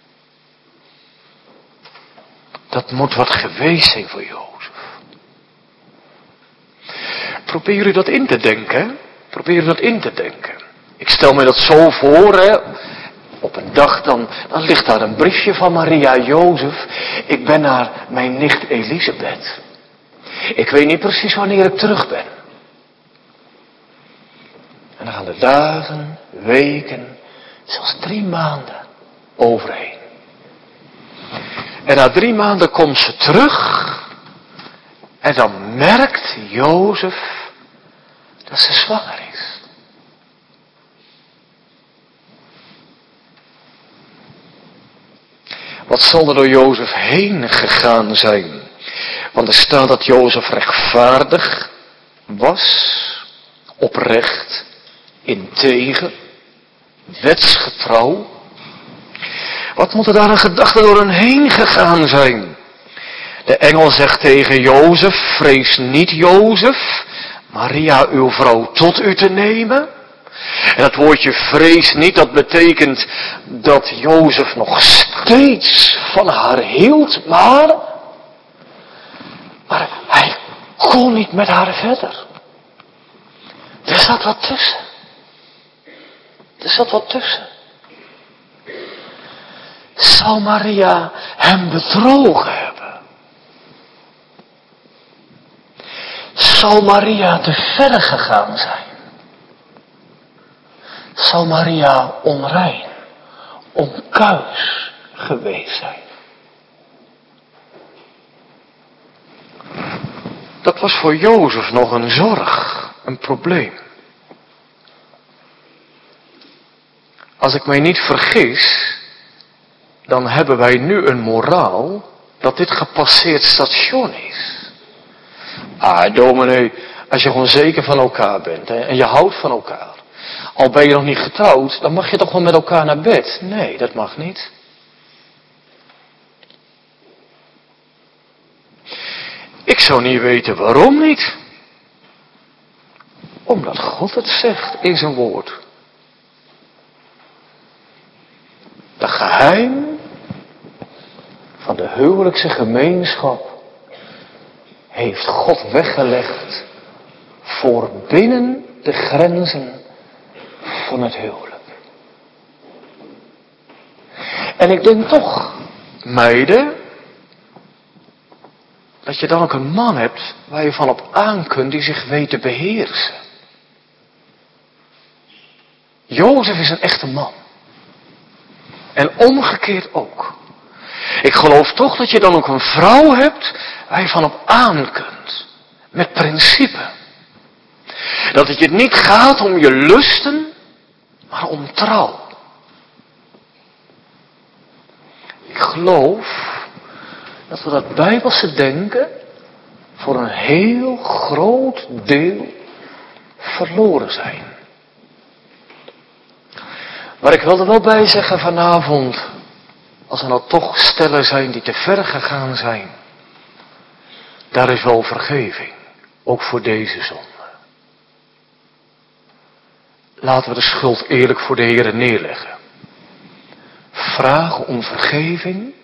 Dat moet wat geweest zijn voor Jozef. Probeer u dat in te denken. Probeer u dat in te denken. Ik stel me dat zo voor, hè. Op een dag dan, dan ligt daar een briefje van Maria Jozef. Ik ben naar mijn nicht Elisabeth. Ik weet niet precies wanneer ik terug ben. En dan gaan de dagen, weken, zelfs drie maanden overheen. En na drie maanden komt ze terug. En dan merkt Jozef dat ze zwanger is. Wat zal er door Jozef heen gegaan zijn? Want er staat dat Jozef rechtvaardig was, oprecht, integer, wetsgetrouw. Wat moet er daar een gedachte door hem heen gegaan zijn? De engel zegt tegen Jozef, vrees niet Jozef, Maria uw vrouw tot u te nemen. En dat woordje vrees niet, dat betekent dat Jozef nog steeds van haar hield, maar, maar hij kon niet met haar verder. Er zat wat tussen. Er zat wat tussen. Zou Maria hem bedrogen hebben? Zou Maria te ver gegaan zijn? Zou Maria onrein, onkuis geweest zijn? Dat was voor Jozef nog een zorg, een probleem. Als ik mij niet vergis, dan hebben wij nu een moraal dat dit gepasseerd station is. Ah, dominee, als je gewoon zeker van elkaar bent hè, en je houdt van elkaar. Al ben je nog niet getrouwd, dan mag je toch wel met elkaar naar bed? Nee, dat mag niet. Ik zou niet weten waarom niet. Omdat God het zegt in zijn woord. De geheim van de huwelijkse gemeenschap heeft God weggelegd voor binnen de grenzen van het huwelijk. En ik denk toch, meiden, dat je dan ook een man hebt waar je van op aan kunt die zich weet te beheersen. Jozef is een echte man. En omgekeerd ook. Ik geloof toch dat je dan ook een vrouw hebt waar je van op aan kunt. Met principe. Dat het je niet gaat om je lusten, maar om trouw. Ik geloof dat we dat Bijbelse denken voor een heel groot deel verloren zijn. Maar ik wil er wel bij zeggen vanavond, als er nou toch stellen zijn die te ver gegaan zijn, daar is wel vergeving, ook voor deze zonde. Laten we de schuld eerlijk voor de Heer neerleggen. Vraag om vergeving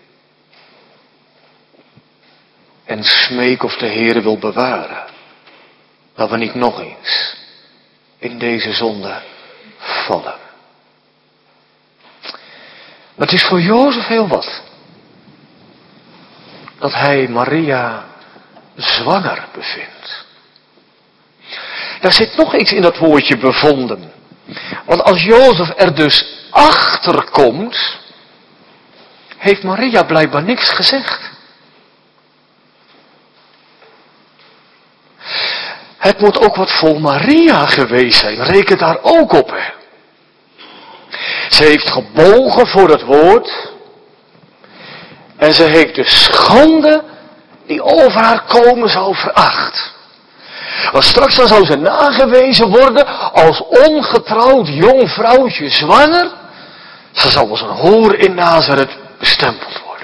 en smeek of de Heer wil bewaren, dat we niet nog eens in deze zonde vallen. Maar het is voor Jozef heel wat. Dat hij Maria zwanger bevindt. Daar zit nog iets in dat woordje bevonden. Want als Jozef er dus achter komt, heeft Maria blijkbaar niks gezegd. Het moet ook wat voor Maria geweest zijn. Reken daar ook op, hè. Ze heeft gebogen voor het woord. En ze heeft de schande die over haar komen zou veracht. Want straks dan zou ze nagewezen worden als ongetrouwd jong vrouwtje zwanger. Ze zou als een hoer in Nazareth bestempeld worden.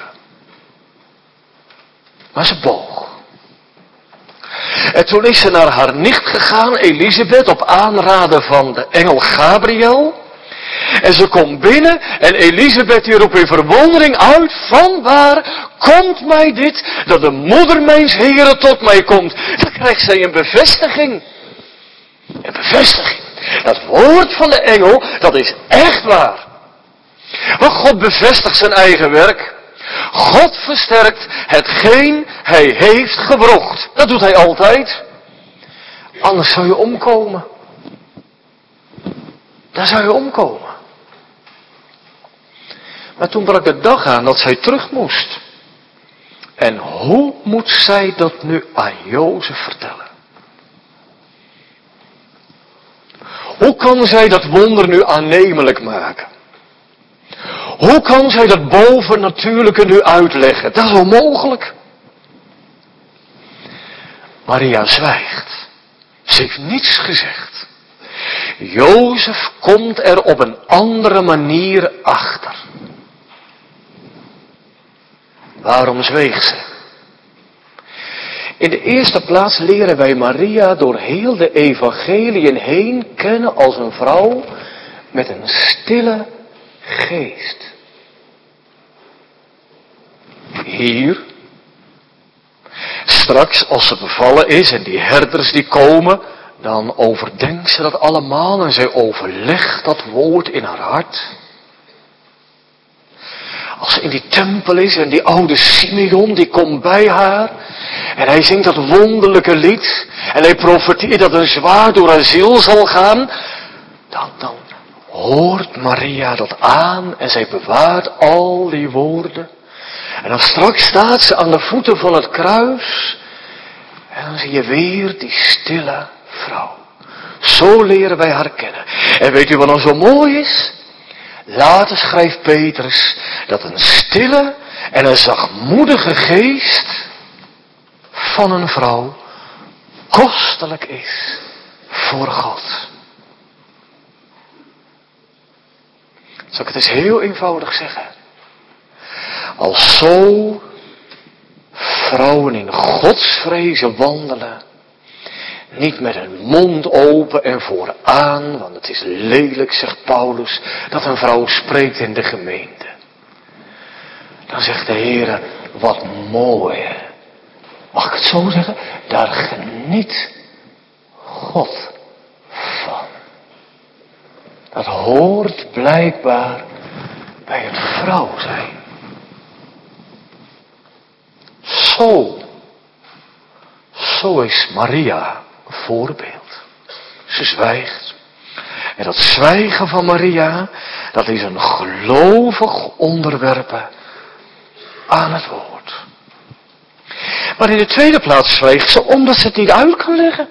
Maar ze boog. En toen is ze naar haar nicht gegaan, Elisabeth, op aanraden van de engel Gabriel. En ze komt binnen en Elisabeth die roept in verwondering uit, van waar komt mij dit, dat de moeder mijns Heren tot mij komt. Dan krijgt zij een bevestiging. Een bevestiging. Dat woord van de engel, dat is echt waar. Want God bevestigt zijn eigen werk. God versterkt hetgeen hij heeft gewrocht. Dat doet hij altijd. Anders zou je omkomen. Daar zou je omkomen. Maar toen brak de dag aan dat zij terug moest. En hoe moet zij dat nu aan Jozef vertellen? Hoe kan zij dat wonder nu aannemelijk maken? Hoe kan zij dat bovennatuurlijke nu uitleggen? Dat is onmogelijk. Maria zwijgt. Ze heeft niets gezegd. Jozef komt er op een andere manier achter. Waarom zweeg ze? In de eerste plaats leren wij Maria door heel de evangeliën heen kennen als een vrouw met een stille geest. Hier, straks als ze bevallen is en die herders die komen, dan overdenkt ze dat allemaal en zij overlegt dat woord in haar hart. Als ze in die tempel is en die oude Simeon die komt bij haar en hij zingt dat wonderlijke lied en hij profeteert dat een zwaard door haar ziel zal gaan, dan, dan hoort Maria dat aan en zij bewaart al die woorden. En dan straks staat ze aan de voeten van het kruis en dan zie je weer die stille vrouw. Zo leren wij haar kennen. En weet u wat dan zo mooi is? Later schrijft Petrus dat een stille en een zachtmoedige geest van een vrouw kostelijk is voor God. Zal ik het eens heel eenvoudig zeggen? Als zo vrouwen in godsvrezen wandelen, niet met hun mond open en vooraan, want het is lelijk, zegt Paulus, dat een vrouw spreekt in de gemeente. Dan zegt de Heer, wat mooi. Mag ik het zo zeggen? Daar geniet God van. Dat hoort blijkbaar bij het vrouw zijn. Zo, zo is Maria een voorbeeld. Ze zwijgt. En dat zwijgen van Maria, dat is een gelovig onderwerpen aan het woord. Maar in de tweede plaats zwijgt ze omdat ze het niet uit kan leggen.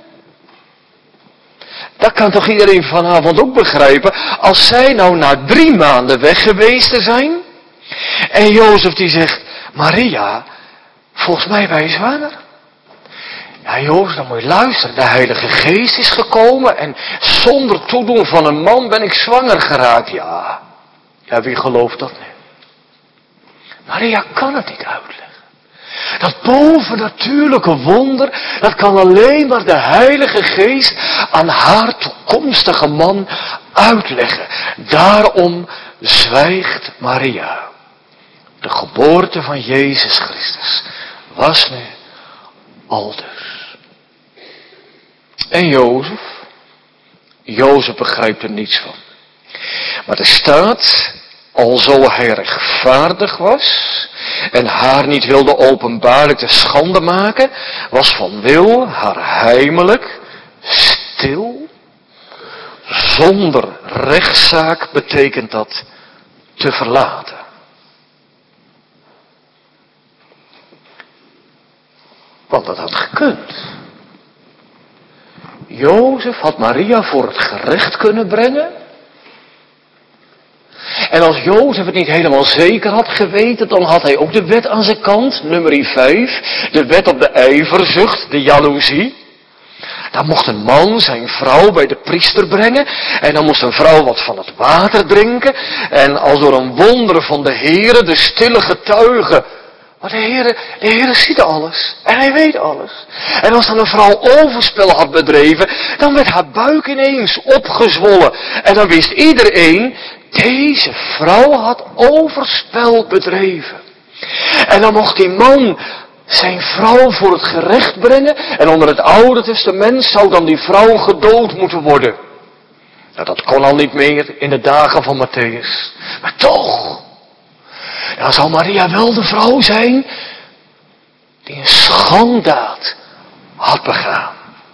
Dat kan toch iedereen vanavond ook begrijpen. Als zij nou na drie maanden weg geweest te zijn. En Jozef die zegt, Maria, volgens mij ben je zwanger. Ja Jozef, dan moet je luisteren. De Heilige Geest is gekomen. En zonder toedoen van een man ben ik zwanger geraakt. Ja, ja wie gelooft dat nu? Maria kan het niet uitleggen. Dat bovennatuurlijke wonder, dat kan alleen maar de Heilige Geest aan haar toekomstige man uitleggen. Daarom zwijgt Maria. De geboorte van Jezus Christus was nu aldus. En Jozef? Jozef begrijpt er niets van. Maar er staat, alzo hij rechtvaardig was en haar niet wilde openbaarlijk te schande maken, was van wil haar heimelijk, stil, zonder rechtszaak betekent dat te verlaten. Want dat had gekund. Jozef had Maria voor het gerecht kunnen brengen. En als Jozef het niet helemaal zeker had geweten, dan had hij ook de wet aan zijn kant, nummer vijf, de wet op de ijverzucht, de jaloezie. Dan mocht een man zijn vrouw bij de priester brengen, en dan moest een vrouw wat van het water drinken, en als door een wonder van de Heere, de stille getuige, maar de Heere, de Heere ziet alles, en hij weet alles. En als dan een vrouw overspel had bedreven, dan werd haar buik ineens opgezwollen, en dan wist iedereen, deze vrouw had overspel bedreven. En dan mocht die man zijn vrouw voor het gerecht brengen. En onder het Oude Testament zou dan die vrouw gedood moeten worden. Nou, dat kon al niet meer in de dagen van Matthäus. Maar toch, dan zou Maria wel de vrouw zijn die een schandaad had begaan.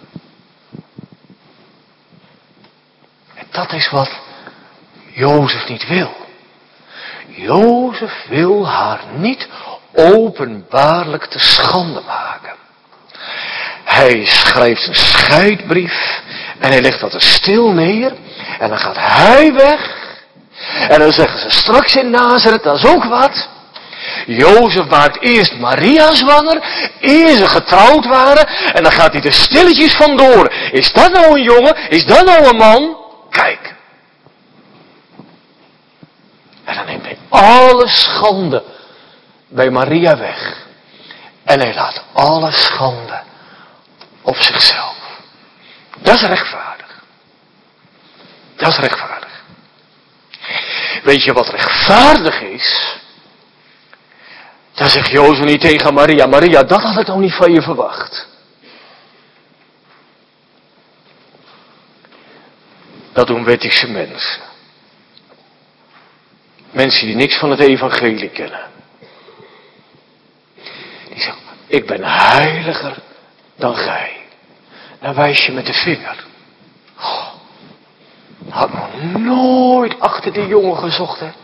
En dat is wat Jozef niet wil. Jozef wil haar niet openbaarlijk te schande maken. Hij schrijft een scheidbrief en hij legt dat er stil neer en dan gaat hij weg. En dan zeggen ze straks in Nazareth, dat is ook wat. Jozef maakt eerst Maria zwanger, eer ze getrouwd waren en dan gaat hij er stilletjes vandoor. Is dat nou een jongen? Is dat nou een man? Kijk. En dan neemt hij alle schande bij Maria weg. En hij laat alle schande op zichzelf. Dat is rechtvaardig. Dat is rechtvaardig. Weet je wat rechtvaardig is? Dan zegt Jozef niet tegen Maria, Maria, dat had ik nou niet van je verwacht. Dat doen wettische mensen. Mensen die niks van het evangelie kennen. Die zeggen, ik ben heiliger dan gij. Dan wijs je met de vinger. Oh, had ik nog nooit achter die jongen gezocht, hè.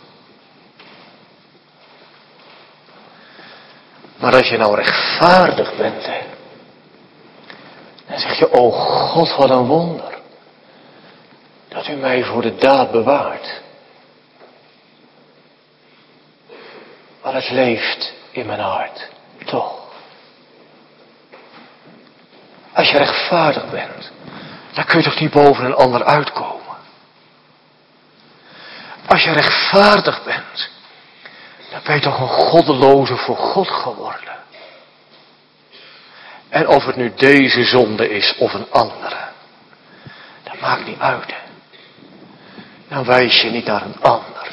Maar als je nou rechtvaardig bent, hè, dan zeg je, oh God, wat een wonder. Dat u mij voor de daad bewaart. Maar het leeft in mijn hart, toch. Als je rechtvaardig bent, dan kun je toch niet boven een ander uitkomen. Als je rechtvaardig bent, dan ben je toch een goddeloze voor God geworden. En of het nu deze zonde is of een andere, dat maakt niet uit. Hè. Dan wijs je niet naar een ander.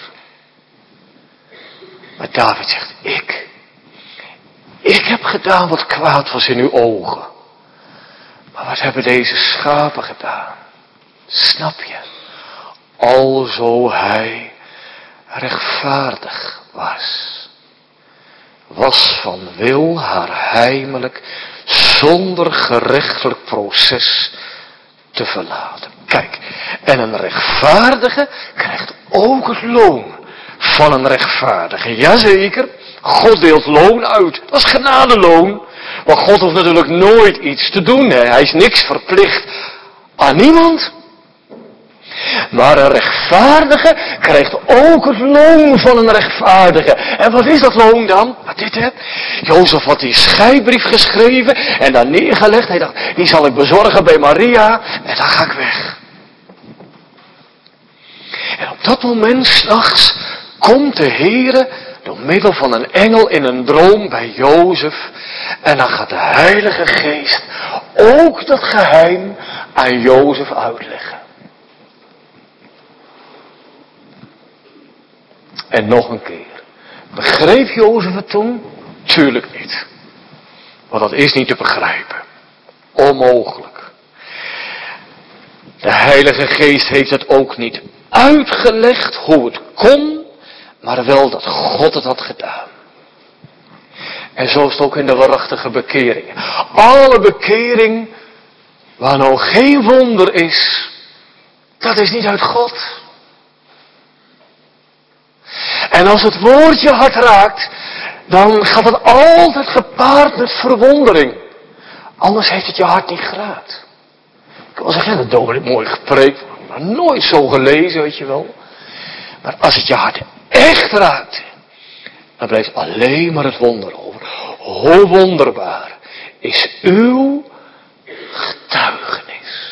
Maar David zegt, ik, ik heb gedaan wat kwaad was in uw ogen. Maar wat hebben deze schapen gedaan? Snap je? Alzo hij rechtvaardig was. Was van wil haar heimelijk zonder gerechtelijk proces te verlaten. Kijk, en een rechtvaardige krijgt ook het loon van een rechtvaardige. Jazeker, God deelt loon uit. Dat is genadeloon. Maar God hoeft natuurlijk nooit iets te doen. Hè. Hij is niks verplicht aan niemand. Maar een rechtvaardige krijgt ook het loon van een rechtvaardige. En wat is dat loon dan? Wat dit hè? Jozef had die scheidbrief geschreven en daar neergelegd. Hij dacht, die zal ik bezorgen bij Maria en dan ga ik weg. En op dat moment, 's nachts, komt de Heere door middel van een engel in een droom bij Jozef. En dan gaat de Heilige Geest ook dat geheim aan Jozef uitleggen. En nog een keer. Begreep Jozef het toen? Tuurlijk niet. Want dat is niet te begrijpen. Onmogelijk. De Heilige Geest heeft het ook niet uitgelegd hoe het kon, maar wel dat God het had gedaan. En zo is het ook in de waarachtige bekering. Alle bekering, waar nou geen wonder is, dat is niet uit God. En als het woordje hart raakt, dan gaat het altijd gepaard met verwondering. Anders heeft het je hart niet geraakt. Ik wil zeggen, dat dominee mooi gepreekt, maar nooit zo gelezen, weet je wel. Maar als het je hart echt raakt, dan blijft alleen maar het wonder over. Hoe wonderbaar is uw getuigenis.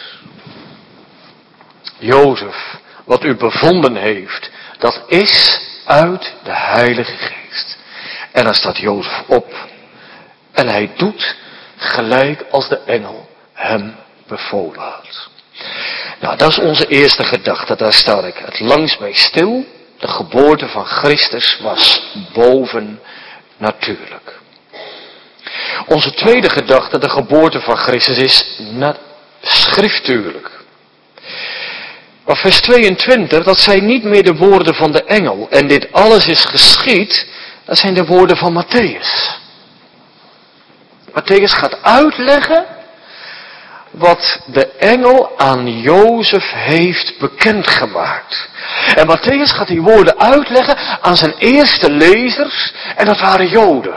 Jozef, wat u bevonden heeft, dat is uit de Heilige Geest. En dan staat Jozef op. En hij doet gelijk als de engel hem bevolen had. Nou, dat is onze eerste gedachte. Daar sta ik het langst bij stil. De geboorte van Christus was boven natuurlijk. Onze tweede gedachte, de geboorte van Christus, is na, schriftuurlijk. Maar vers tweeëntwintig, dat zijn niet meer de woorden van de engel. En dit alles is geschied, dat zijn de woorden van Mattheüs. Mattheüs gaat uitleggen wat de engel aan Jozef heeft bekendgemaakt. En Mattheüs gaat die woorden uitleggen aan zijn eerste lezers, en dat waren Joden.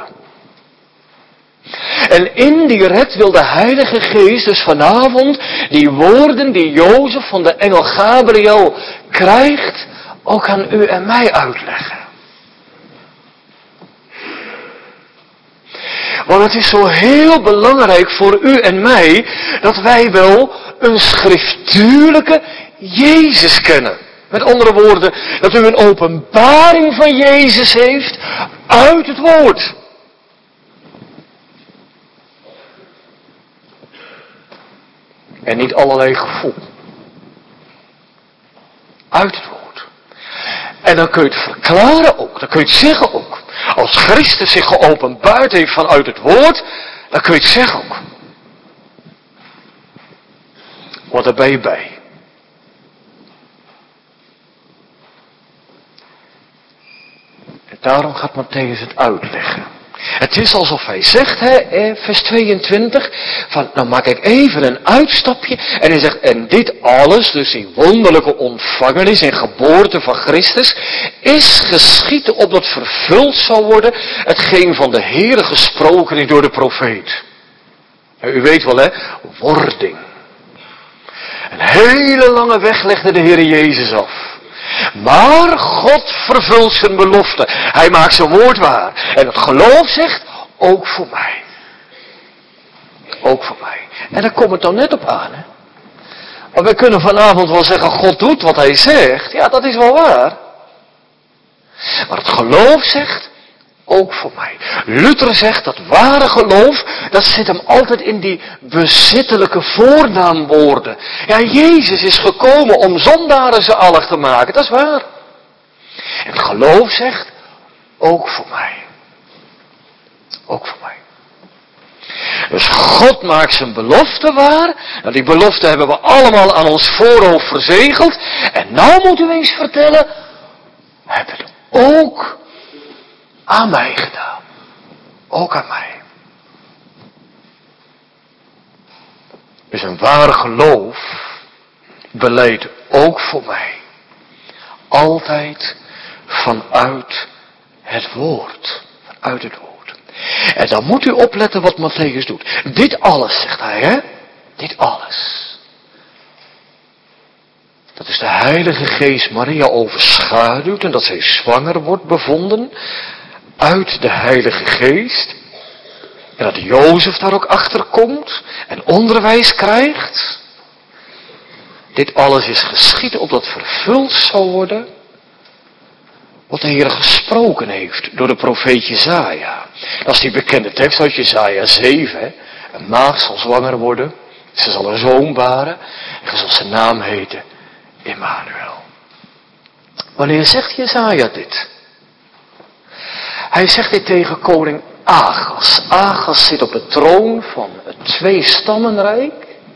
En indirect wil de Heilige Geest dus vanavond die woorden die Jozef van de engel Gabriel krijgt, ook aan u en mij uitleggen. Want het is zo heel belangrijk voor u en mij dat wij wel een schriftuurlijke Jezus kennen. Met andere woorden, dat u een openbaring van Jezus heeft uit het woord. En niet allerlei gevoel. Uit het woord. En dan kun je het verklaren ook. Dan kun je het zeggen ook. Als Christus zich geopenbaard heeft vanuit het woord, dan kun je het zeggen ook. Want daar ben je bij. En daarom gaat Mattheüs het uitleggen. Het is alsof hij zegt, hè, vers tweeëntwintig, van, dan maak ik even een uitstapje. En hij zegt, en dit alles, dus die wonderlijke ontvangenis en geboorte van Christus, is geschied opdat vervuld zal worden hetgeen van de Heere gesproken is door de profeet. U weet wel, hè, wording. Een hele lange weg legde de Heere Jezus af. Maar God vervult zijn belofte. Hij maakt zijn woord waar. En het geloof zegt, ook voor mij. Ook voor mij. En daar komt het dan net op aan. Hè? Maar wij kunnen vanavond wel zeggen, God doet wat hij zegt. Ja, dat is wel waar. Maar het geloof zegt, ook voor mij. Luther zegt dat ware geloof, dat zit hem altijd in die bezittelijke voornaamwoorden. Ja, Jezus is gekomen om zondaren zalig te maken, dat is waar. En het geloof zegt, ook voor mij. Ook voor mij. Dus God maakt zijn belofte waar. Nou, die belofte hebben we allemaal aan ons voorhoofd verzegeld. En nou moeten we eens vertellen, hij heeft het ook aan mij gedaan. Ook aan mij. Dus een ware geloof beleidt ook voor mij. Altijd vanuit het woord. Vanuit het woord. En dan moet u opletten wat Mattheüs doet. Dit alles, zegt hij, hè? Dit alles. Dat is de Heilige Geest Maria overschaduwt en dat zij zwanger wordt bevonden uit de Heilige Geest. En dat Jozef daar ook achter komt en onderwijs krijgt. Dit alles is geschied opdat vervuld zal worden wat de Heer gesproken heeft door de profeet Jesaja. Dat is die bekende tekst uit Jesaja zeven. Hè? Een maagd zal zwanger worden, ze zal een zoon baren en ze zal zijn naam heten Immanuel. Wanneer zegt Jesaja dit? Hij zegt dit tegen koning Agas. Agas zit op de troon van het twee-stammenrijk.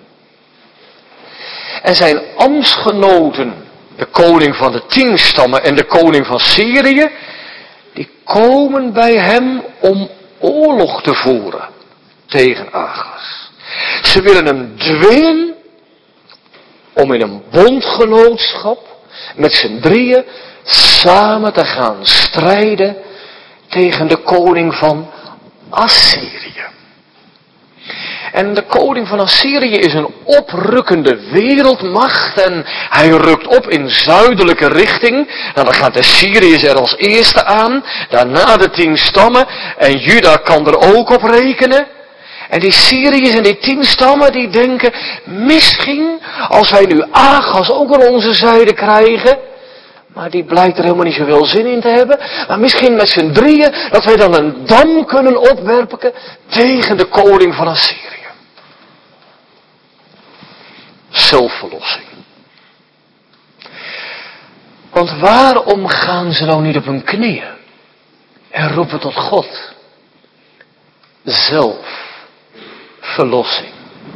En zijn ambtsgenoten, de koning van de tien stammen en de koning van Syrië, die komen bij hem om oorlog te voeren tegen Agas. Ze willen hem dwingen om in een bondgenootschap met z'n drieën samen te gaan strijden tegen de koning van Assyrië. En de koning van Assyrië is een oprukkende wereldmacht en hij rukt op in zuidelijke richting. Nou, dan gaat de Syriërs er als eerste aan, daarna de tien stammen en Juda kan er ook op rekenen. En die Syriërs en die tien stammen die denken, misschien als wij nu Agas ook aan onze zijde krijgen, maar die blijkt er helemaal niet zoveel zin in te hebben, maar misschien met z'n drieën dat wij dan een dam kunnen opwerpen tegen de koning van Assyrië. Zelfverlossing. Want waarom gaan ze nou niet op hun knieën en roepen tot God? zelf verlossing.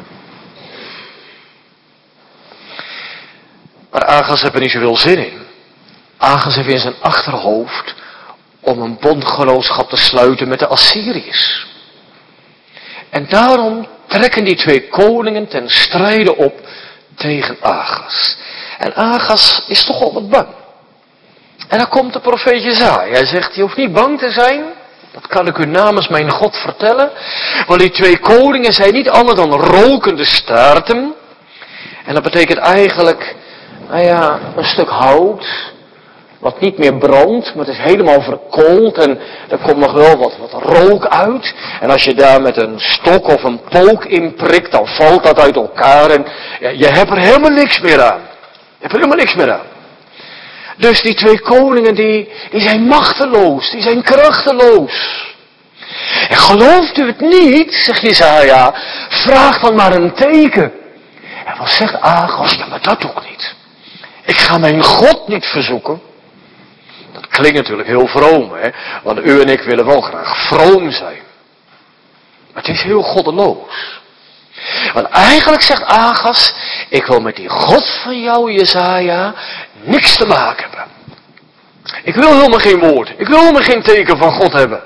Maar Agas heeft er niet zoveel zin in. Agas heeft in zijn achterhoofd om een bondgenootschap te sluiten met de Assyriërs. En daarom trekken die twee koningen ten strijde op tegen Agas. En Agas is toch al wat bang. En dan komt de profeet Jesaja. Hij zegt, je hoeft niet bang te zijn. Dat kan ik u namens mijn God vertellen. Want die twee koningen zijn niet alle dan rokende staarten. En dat betekent eigenlijk, nou ja, een stuk hout. Wat niet meer brandt, maar het is helemaal verkoold en er komt nog wel wat, wat rook uit. En als je daar met een stok of een pook in prikt, dan valt dat uit elkaar en ja, je hebt er helemaal niks meer aan. Je hebt er helemaal niks meer aan. Dus die twee koningen die, die zijn machteloos, die zijn krachteloos. En gelooft u het niet, zegt Jesaja, vraag dan maar een teken. En wat zegt Agas? Ja, maar dat doe ik niet. Ik ga mijn God niet verzoeken. Dat klinkt natuurlijk heel vroom, hè. Want u en ik willen wel graag vroom zijn. Maar het is heel goddeloos. Want eigenlijk zegt Agas, ik wil met die God van jou, Jesaja, niks te maken hebben. Ik wil helemaal geen woord. Ik wil helemaal geen teken van God hebben.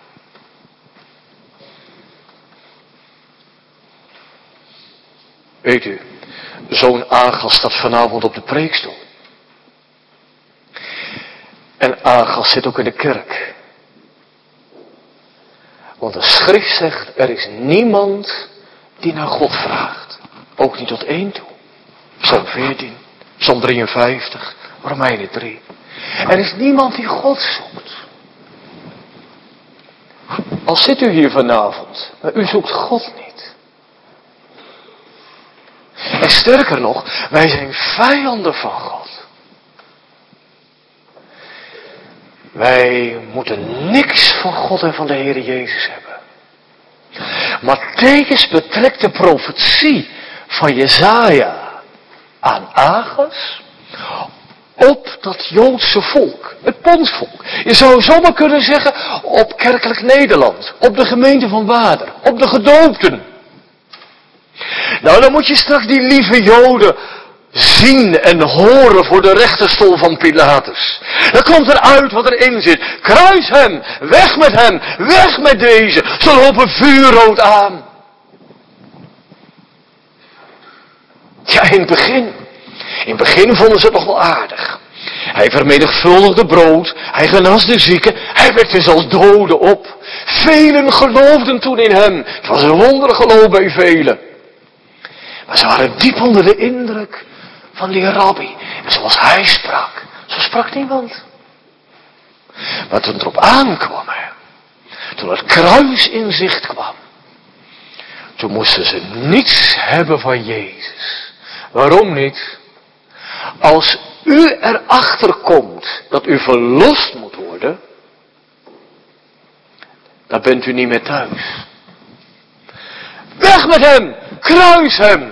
Weet u, zo'n Agas staat vanavond op de preekstoel. En Agas zit ook in de kerk. Want de schrift zegt, er is niemand die naar God vraagt. Ook niet tot één toe. Psalm veertien, Psalm drieënvijftig, Romeinen drie. Er is niemand die God zoekt. Al zit u hier vanavond, maar u zoekt God niet. En sterker nog, wij zijn vijanden van God. Wij moeten niks van God en van de Heer Jezus hebben. Mattheüs betrekt de profetie van Jesaja aan Agas op dat Joodse volk, het bondsvolk. Je zou zomaar kunnen zeggen op kerkelijk Nederland, op de gemeente van Waarder, op de gedoopten. Nou, dan moet je straks die lieve Joden zien en horen voor de rechterstoel van Pilatus. Dan komt er uit wat erin zit. Kruis hem, weg met hem, weg met deze. Ze lopen vuurrood aan. Ja, in het begin. In het begin vonden ze het nog wel aardig. Hij vermenigvuldigde brood, hij genas de zieken, hij wekte zelfs doden op. Velen geloofden toen in hem. Het was een wondergeloof bij velen. Maar ze waren diep onder de indruk van die rabbi. En zoals hij sprak, zo sprak niemand. Maar toen het erop aankwam, hè, toen het kruis in zicht kwam, toen moesten ze niets hebben van Jezus. Waarom niet? Als u erachter komt dat u verlost moet worden, dan bent u niet meer thuis. Weg met hem! Kruis hem!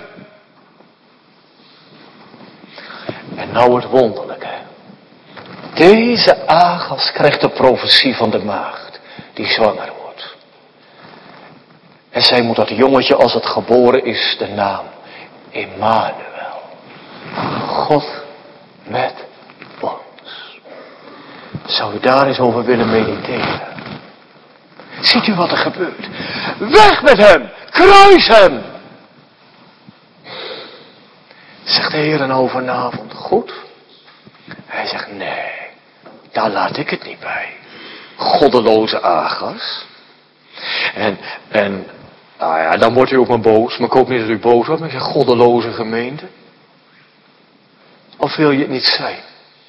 En nou het wonderlijke. Deze Agas krijgt de profetie van de maagd, die zwanger wordt. En zij moet dat jongetje, als het geboren is, de naam Emmanuel. God met ons. Zou u daar eens over willen mediteren? Ziet u wat er gebeurt? Weg met hem! Kruis hem! Zegt de Heer nou vanavond, goed? Hij zegt, nee, daar laat ik het niet bij. Goddeloze Agas. En, en, nou ja, dan wordt u ook maar boos. Maar ik hoop niet dat u boos wordt, maar ik zeg, goddeloze gemeente. Of wil je het niet zijn?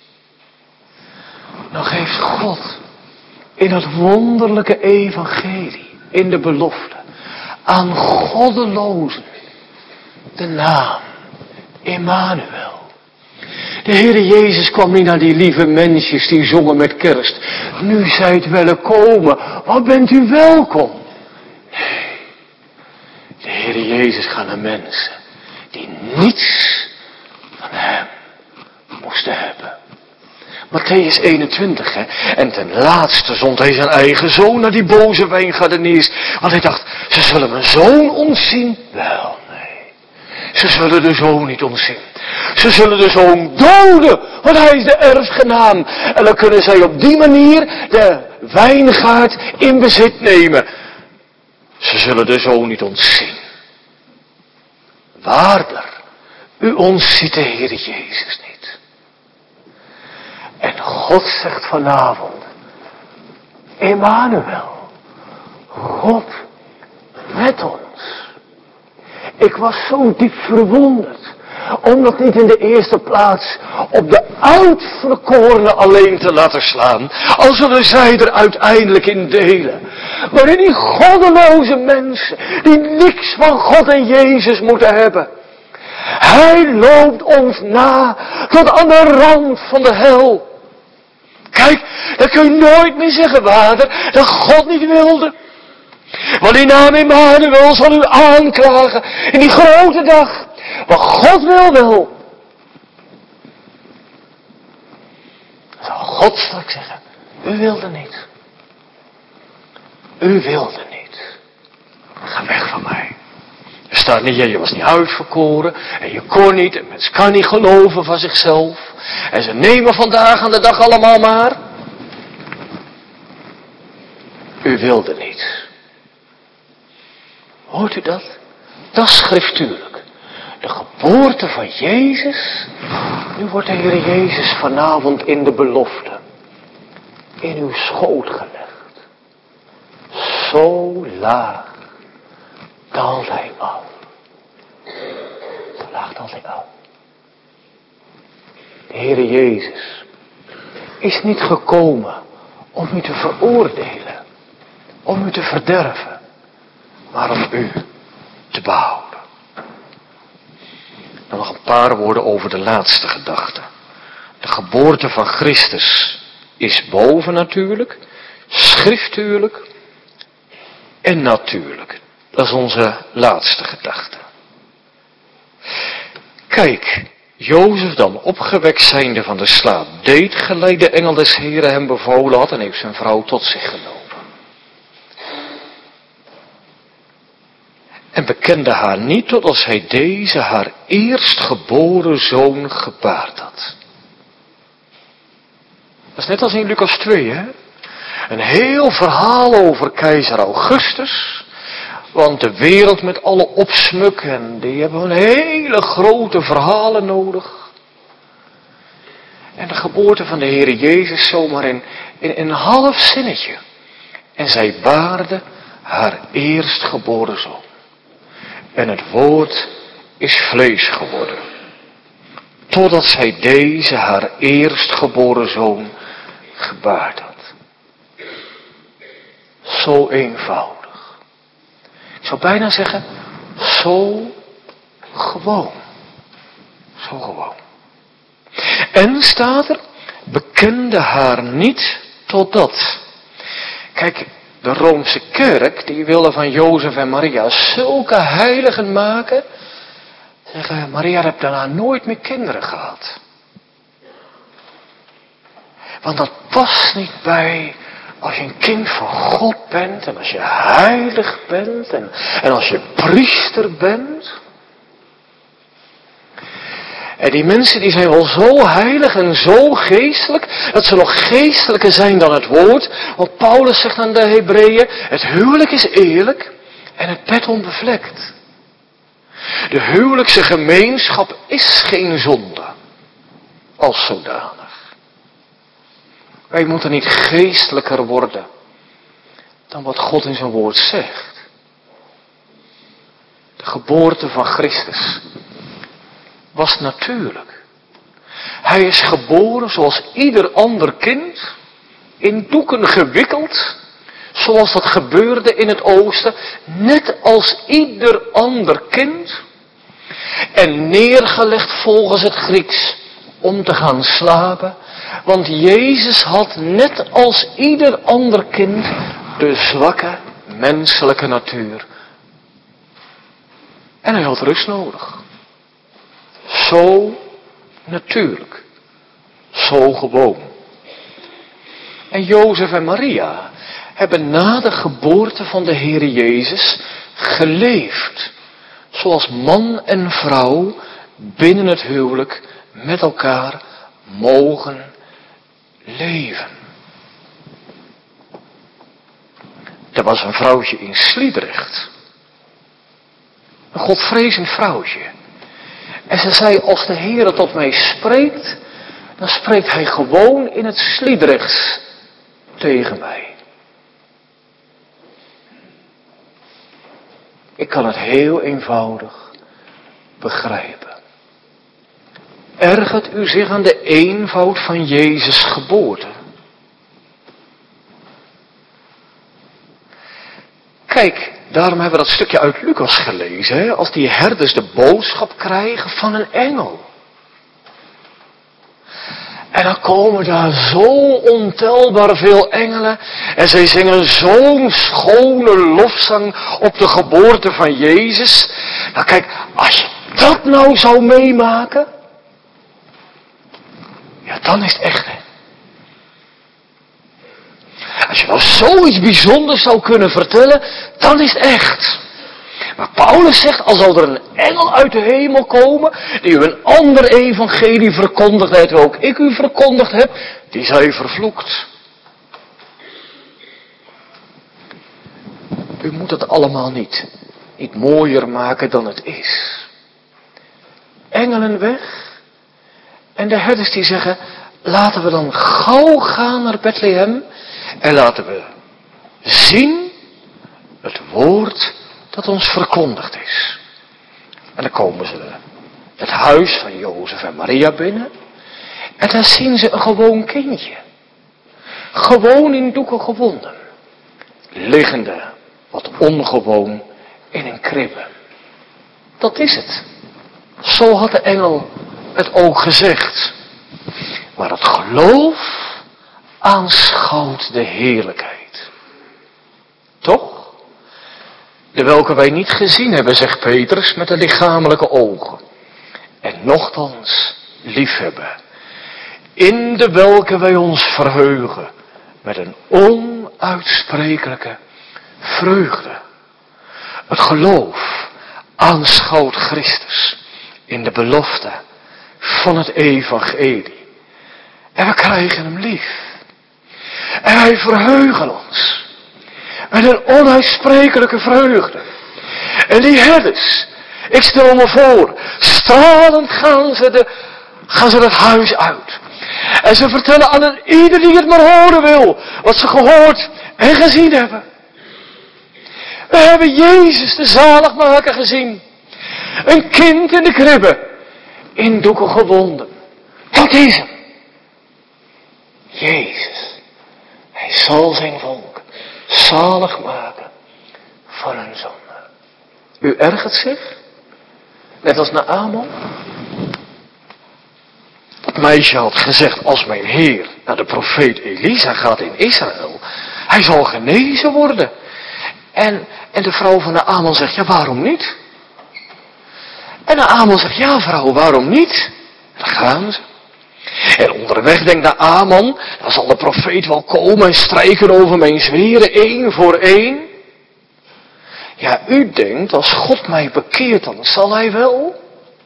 Dan geeft God in het wonderlijke evangelie, in de belofte, aan goddelozen de naam Emmanuel. De Heer Jezus kwam niet naar die lieve mensjes die zongen met kerst. Nu zijt welkom, wat bent u welkom? Nee, de Heer Jezus gaat naar mensen die niets van hem moesten hebben. Matthäus eenentwintig, hè. En ten laatste zond hij zijn eigen zoon naar die boze wijngaardeniers. Want hij dacht, ze zullen mijn zoon ontzien. Wel, nee. Ze zullen de zoon niet ontzien. Ze zullen de zoon doden, want hij is de erfgenaam. En dan kunnen zij op die manier de wijngaard in bezit nemen. Ze zullen de zoon niet ontzien. Waarder, u ontziet de Heer Jezus niet. En God zegt vanavond, Emmanuel, God met ons. Ik was zo diep verwonderd, om dat niet in de eerste plaats op de uitverkorenen alleen te laten slaan, al zullen zij er uiteindelijk in delen. Maar in die goddeloze mensen, die niks van God en Jezus moeten hebben. Hij loopt ons na tot aan de rand van de hel. Kijk, dan kun je nooit meer zeggen, vader, dat God niet wilde. Want die naam Emmanuel zal u aanklagen in die grote dag. Maar God wil wel. Dan zal God straks zeggen, u wilde niet. U wilde niet. Ga weg van mij. Er staat niet, ja, je was niet uitverkoren. En je kon niet. En mensen kan niet geloven van zichzelf. En ze nemen vandaag aan de dag allemaal maar. U wilde niet. Hoort u dat? Dat is schriftuurlijk. De geboorte van Jezus. Nu wordt de Heer Jezus vanavond in de belofte in uw schoot gelegd. Zo laag daalt hij af. Zo laag daalt hij af. De Heer Jezus is niet gekomen om u te veroordelen, om u te verderven, maar om u te behouden. Dan nog een paar woorden over de laatste gedachte. De geboorte van Christus is bovennatuurlijk, schriftuurlijk en natuurlijk. Dat is onze laatste gedachte. Kijk, Jozef dan opgewekt zijnde van de slaap deed gelijk de engel des Heren hem bevolen had en heeft zijn vrouw tot zich genomen. En bekende haar niet tot als hij deze haar eerstgeboren zoon gebaard had. Dat is net als in Lucas twee, hè? Een heel verhaal over keizer Augustus. Want de wereld met alle opsmuk en die hebben een hele grote verhalen nodig. En de geboorte van de Heere Jezus zomaar in, in, in een half zinnetje. En zij baarde haar eerstgeboren zoon. En het woord is vlees geworden. Totdat zij deze haar eerstgeboren zoon gebaard had. Zo eenvoudig. Ik zou bijna zeggen, zo gewoon. Zo gewoon. En staat er, bekende haar niet totdat. Kijk, de Roomse kerk, die wilde van Jozef en Maria zulke heiligen maken. Zeggen, Maria heeft daarna nooit meer kinderen gehad. Want dat past niet bij, als je een kind van God bent, en als je heilig bent, en, en als je priester bent. En die mensen die zijn wel zo heilig en zo geestelijk, dat ze nog geestelijker zijn dan het woord. Want Paulus zegt aan de Hebreeën, het huwelijk is eerlijk en het bed onbevlekt. De huwelijkse gemeenschap is geen zonde, als zodanig. Wij moeten niet geestelijker worden dan wat God in zijn woord zegt. De geboorte van Christus was natuurlijk. Hij is geboren zoals ieder ander kind, in doeken gewikkeld, zoals dat gebeurde in het oosten, net als ieder ander kind, en neergelegd volgens het Grieks, om te gaan slapen, want Jezus had net als ieder ander kind de zwakke menselijke natuur. En hij had rust nodig. Zo natuurlijk. Zo gewoon. En Jozef en Maria hebben na de geboorte van de Heere Jezus geleefd. Zoals man en vrouw binnen het huwelijk met elkaar mogen leven. Er was een vrouwtje in Sliedrecht. Een godvrezend vrouwtje. En ze zei, als de Heere tot mij spreekt, dan spreekt hij gewoon in het Sliedrechts tegen mij. Ik kan het heel eenvoudig begrijpen. Ergert u zich aan de eenvoud van Jezus' geboorte? Kijk, daarom hebben we dat stukje uit Lucas gelezen, hè? Als die herders de boodschap krijgen van een engel. En dan komen daar zo ontelbaar veel engelen. En zij zingen zo'n schone lofzang op de geboorte van Jezus. Nou kijk, als je dat nou zou meemaken. Ja, dan is het echt, hè. Als je nou zoiets bijzonders zou kunnen vertellen, dan is het echt. Maar Paulus zegt, als zal er een engel uit de hemel komen, die u een ander evangelie verkondigt, dat ook ik u verkondigd heb, die zij vervloekt. U moet het allemaal niet, niet mooier maken dan het is. Engelen weg. En de herders die zeggen, laten we dan gauw gaan naar Bethlehem en laten we zien het woord dat ons verkondigd is. En dan komen ze het huis van Jozef en Maria binnen. En dan zien ze een gewoon kindje. Gewoon in doeken gewonden. Liggende, wat ongewoon, in een kribbe. Dat is het. Zo had de engel het ook gezegd. Maar het geloof aanschouwt de heerlijkheid. Toch? De welke wij niet gezien hebben, zegt Petrus, met de lichamelijke ogen. En nochtans liefhebben. In de welke wij ons verheugen. Met een onuitsprekelijke vreugde. Het geloof aanschouwt Christus. In de belofte van het evangelie. En we krijgen hem lief. En wij verheugen ons. Met een onuitsprekelijke vreugde. En die herders, ik stel me voor, stralend gaan ze, de, gaan ze het huis uit. En ze vertellen aan een ieder die het maar horen wil, wat ze gehoord en gezien hebben. We hebben Jezus de zaligmaker gezien. Een kind in de kribbe, in doeken gewonden. Dat is hem. Jezus, hij zal zijn volk zalig maken van hun zonde. U ergert zich? Net als Naaman? Dat meisje had gezegd, als mijn Heer naar de profeet Elisa gaat in Israël, hij zal genezen worden. En, en de vrouw van Naaman zegt, ja waarom niet? En Naaman zegt, ja vrouw, waarom niet? En dan gaan ze. En onderweg denkt Naaman, dan zal de profeet wel komen en strijken over mijn zweren, één voor één. Ja, u denkt, als God mij bekeert, dan zal hij wel.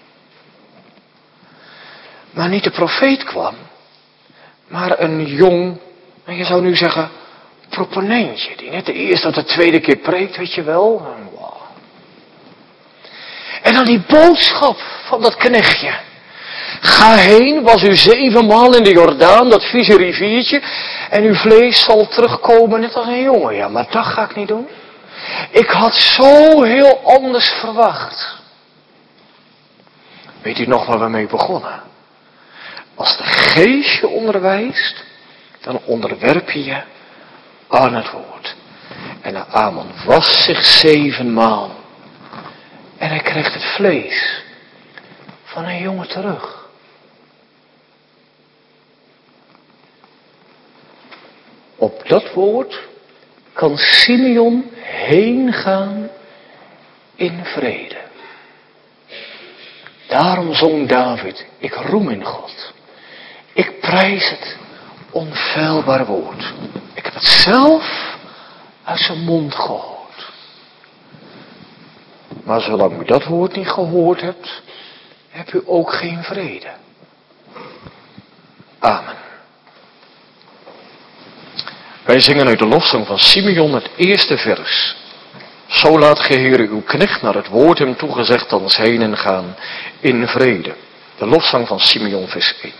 Maar niet de profeet kwam, maar een jong, en je zou nu zeggen, proponentje, die net de eerste of de tweede keer preekt, weet je wel. En, wow. en dan die boodschap van dat knechtje. Ga heen, was u zevenmaal in de Jordaan, dat vieze riviertje, en uw vlees zal terugkomen net als een jongen. Ja, maar dat ga ik niet doen. Ik had zo heel anders verwacht. Weet u nog waar we mee begonnen? Als de geest je onderwijst, dan onderwerp je je aan het woord. En Naaman was zich zevenmaal. En hij krijgt het vlees van een jongen terug. Op dat woord kan Simeon heen gaan in vrede. Daarom zong David, ik roem in God. Ik prijs het onfeilbaar woord. Ik heb het zelf uit zijn mond gehoord. Maar zolang u dat woord niet gehoord hebt, heb u ook geen vrede. Amen. Wij zingen uit de lofzang van Simeon het eerste vers. Zo laat ge Heere uw knecht naar het woord hem toegezegd thans heen en gaan in vrede. De lofzang van Simeon vers één.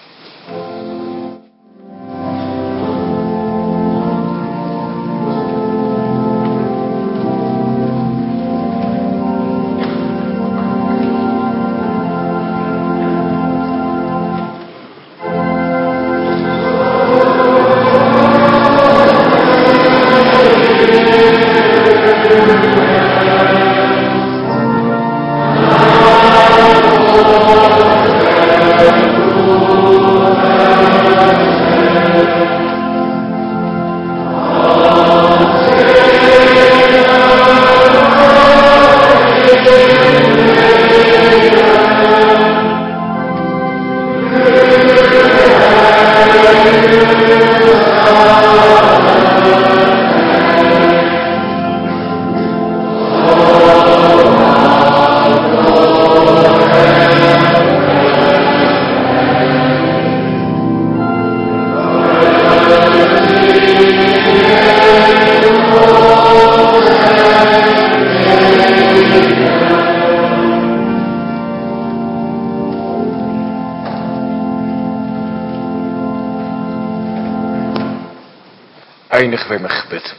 Eindigen wij met gebed.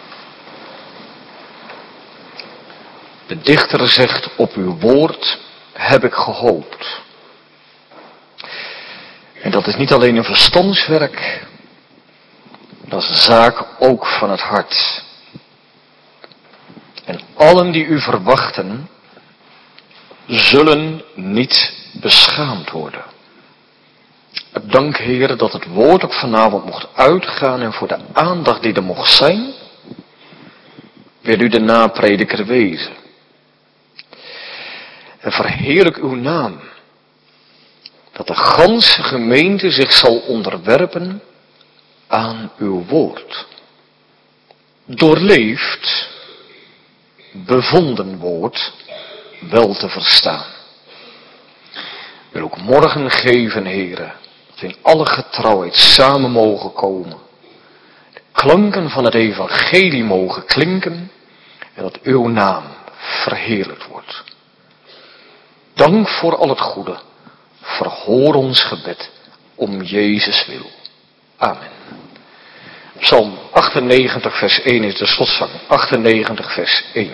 De dichter zegt, op uw woord heb ik gehoopt. En dat is niet alleen een verstandswerk, dat is een zaak ook van het hart. En allen die u verwachten, zullen niet beschaamd worden. Dank, Heer, dat het woord ook vanavond mocht uitgaan en voor de aandacht die er mocht zijn, wil u de naprediker wezen. En verheerlijk uw naam, dat de ganse gemeente zich zal onderwerpen aan uw woord. Doorleefd, bevonden woord, wel te verstaan. Wil ook morgen geven, Heere, dat we in alle getrouwheid samen mogen komen. De klanken van het evangelie mogen klinken en dat uw naam verheerlijkt wordt. Dank voor al het goede. Verhoor ons gebed om Jezus wil. Amen. Psalm achtennegentig vers één is de slotzang. achtennegentig vers één.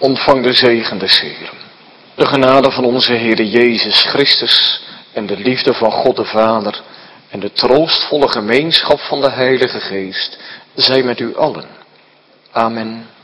Ontvang de zegen des Heeren. De genade van onze Heere Jezus Christus en de liefde van God de Vader en de troostvolle gemeenschap van de Heilige Geest zij met u allen. Amen.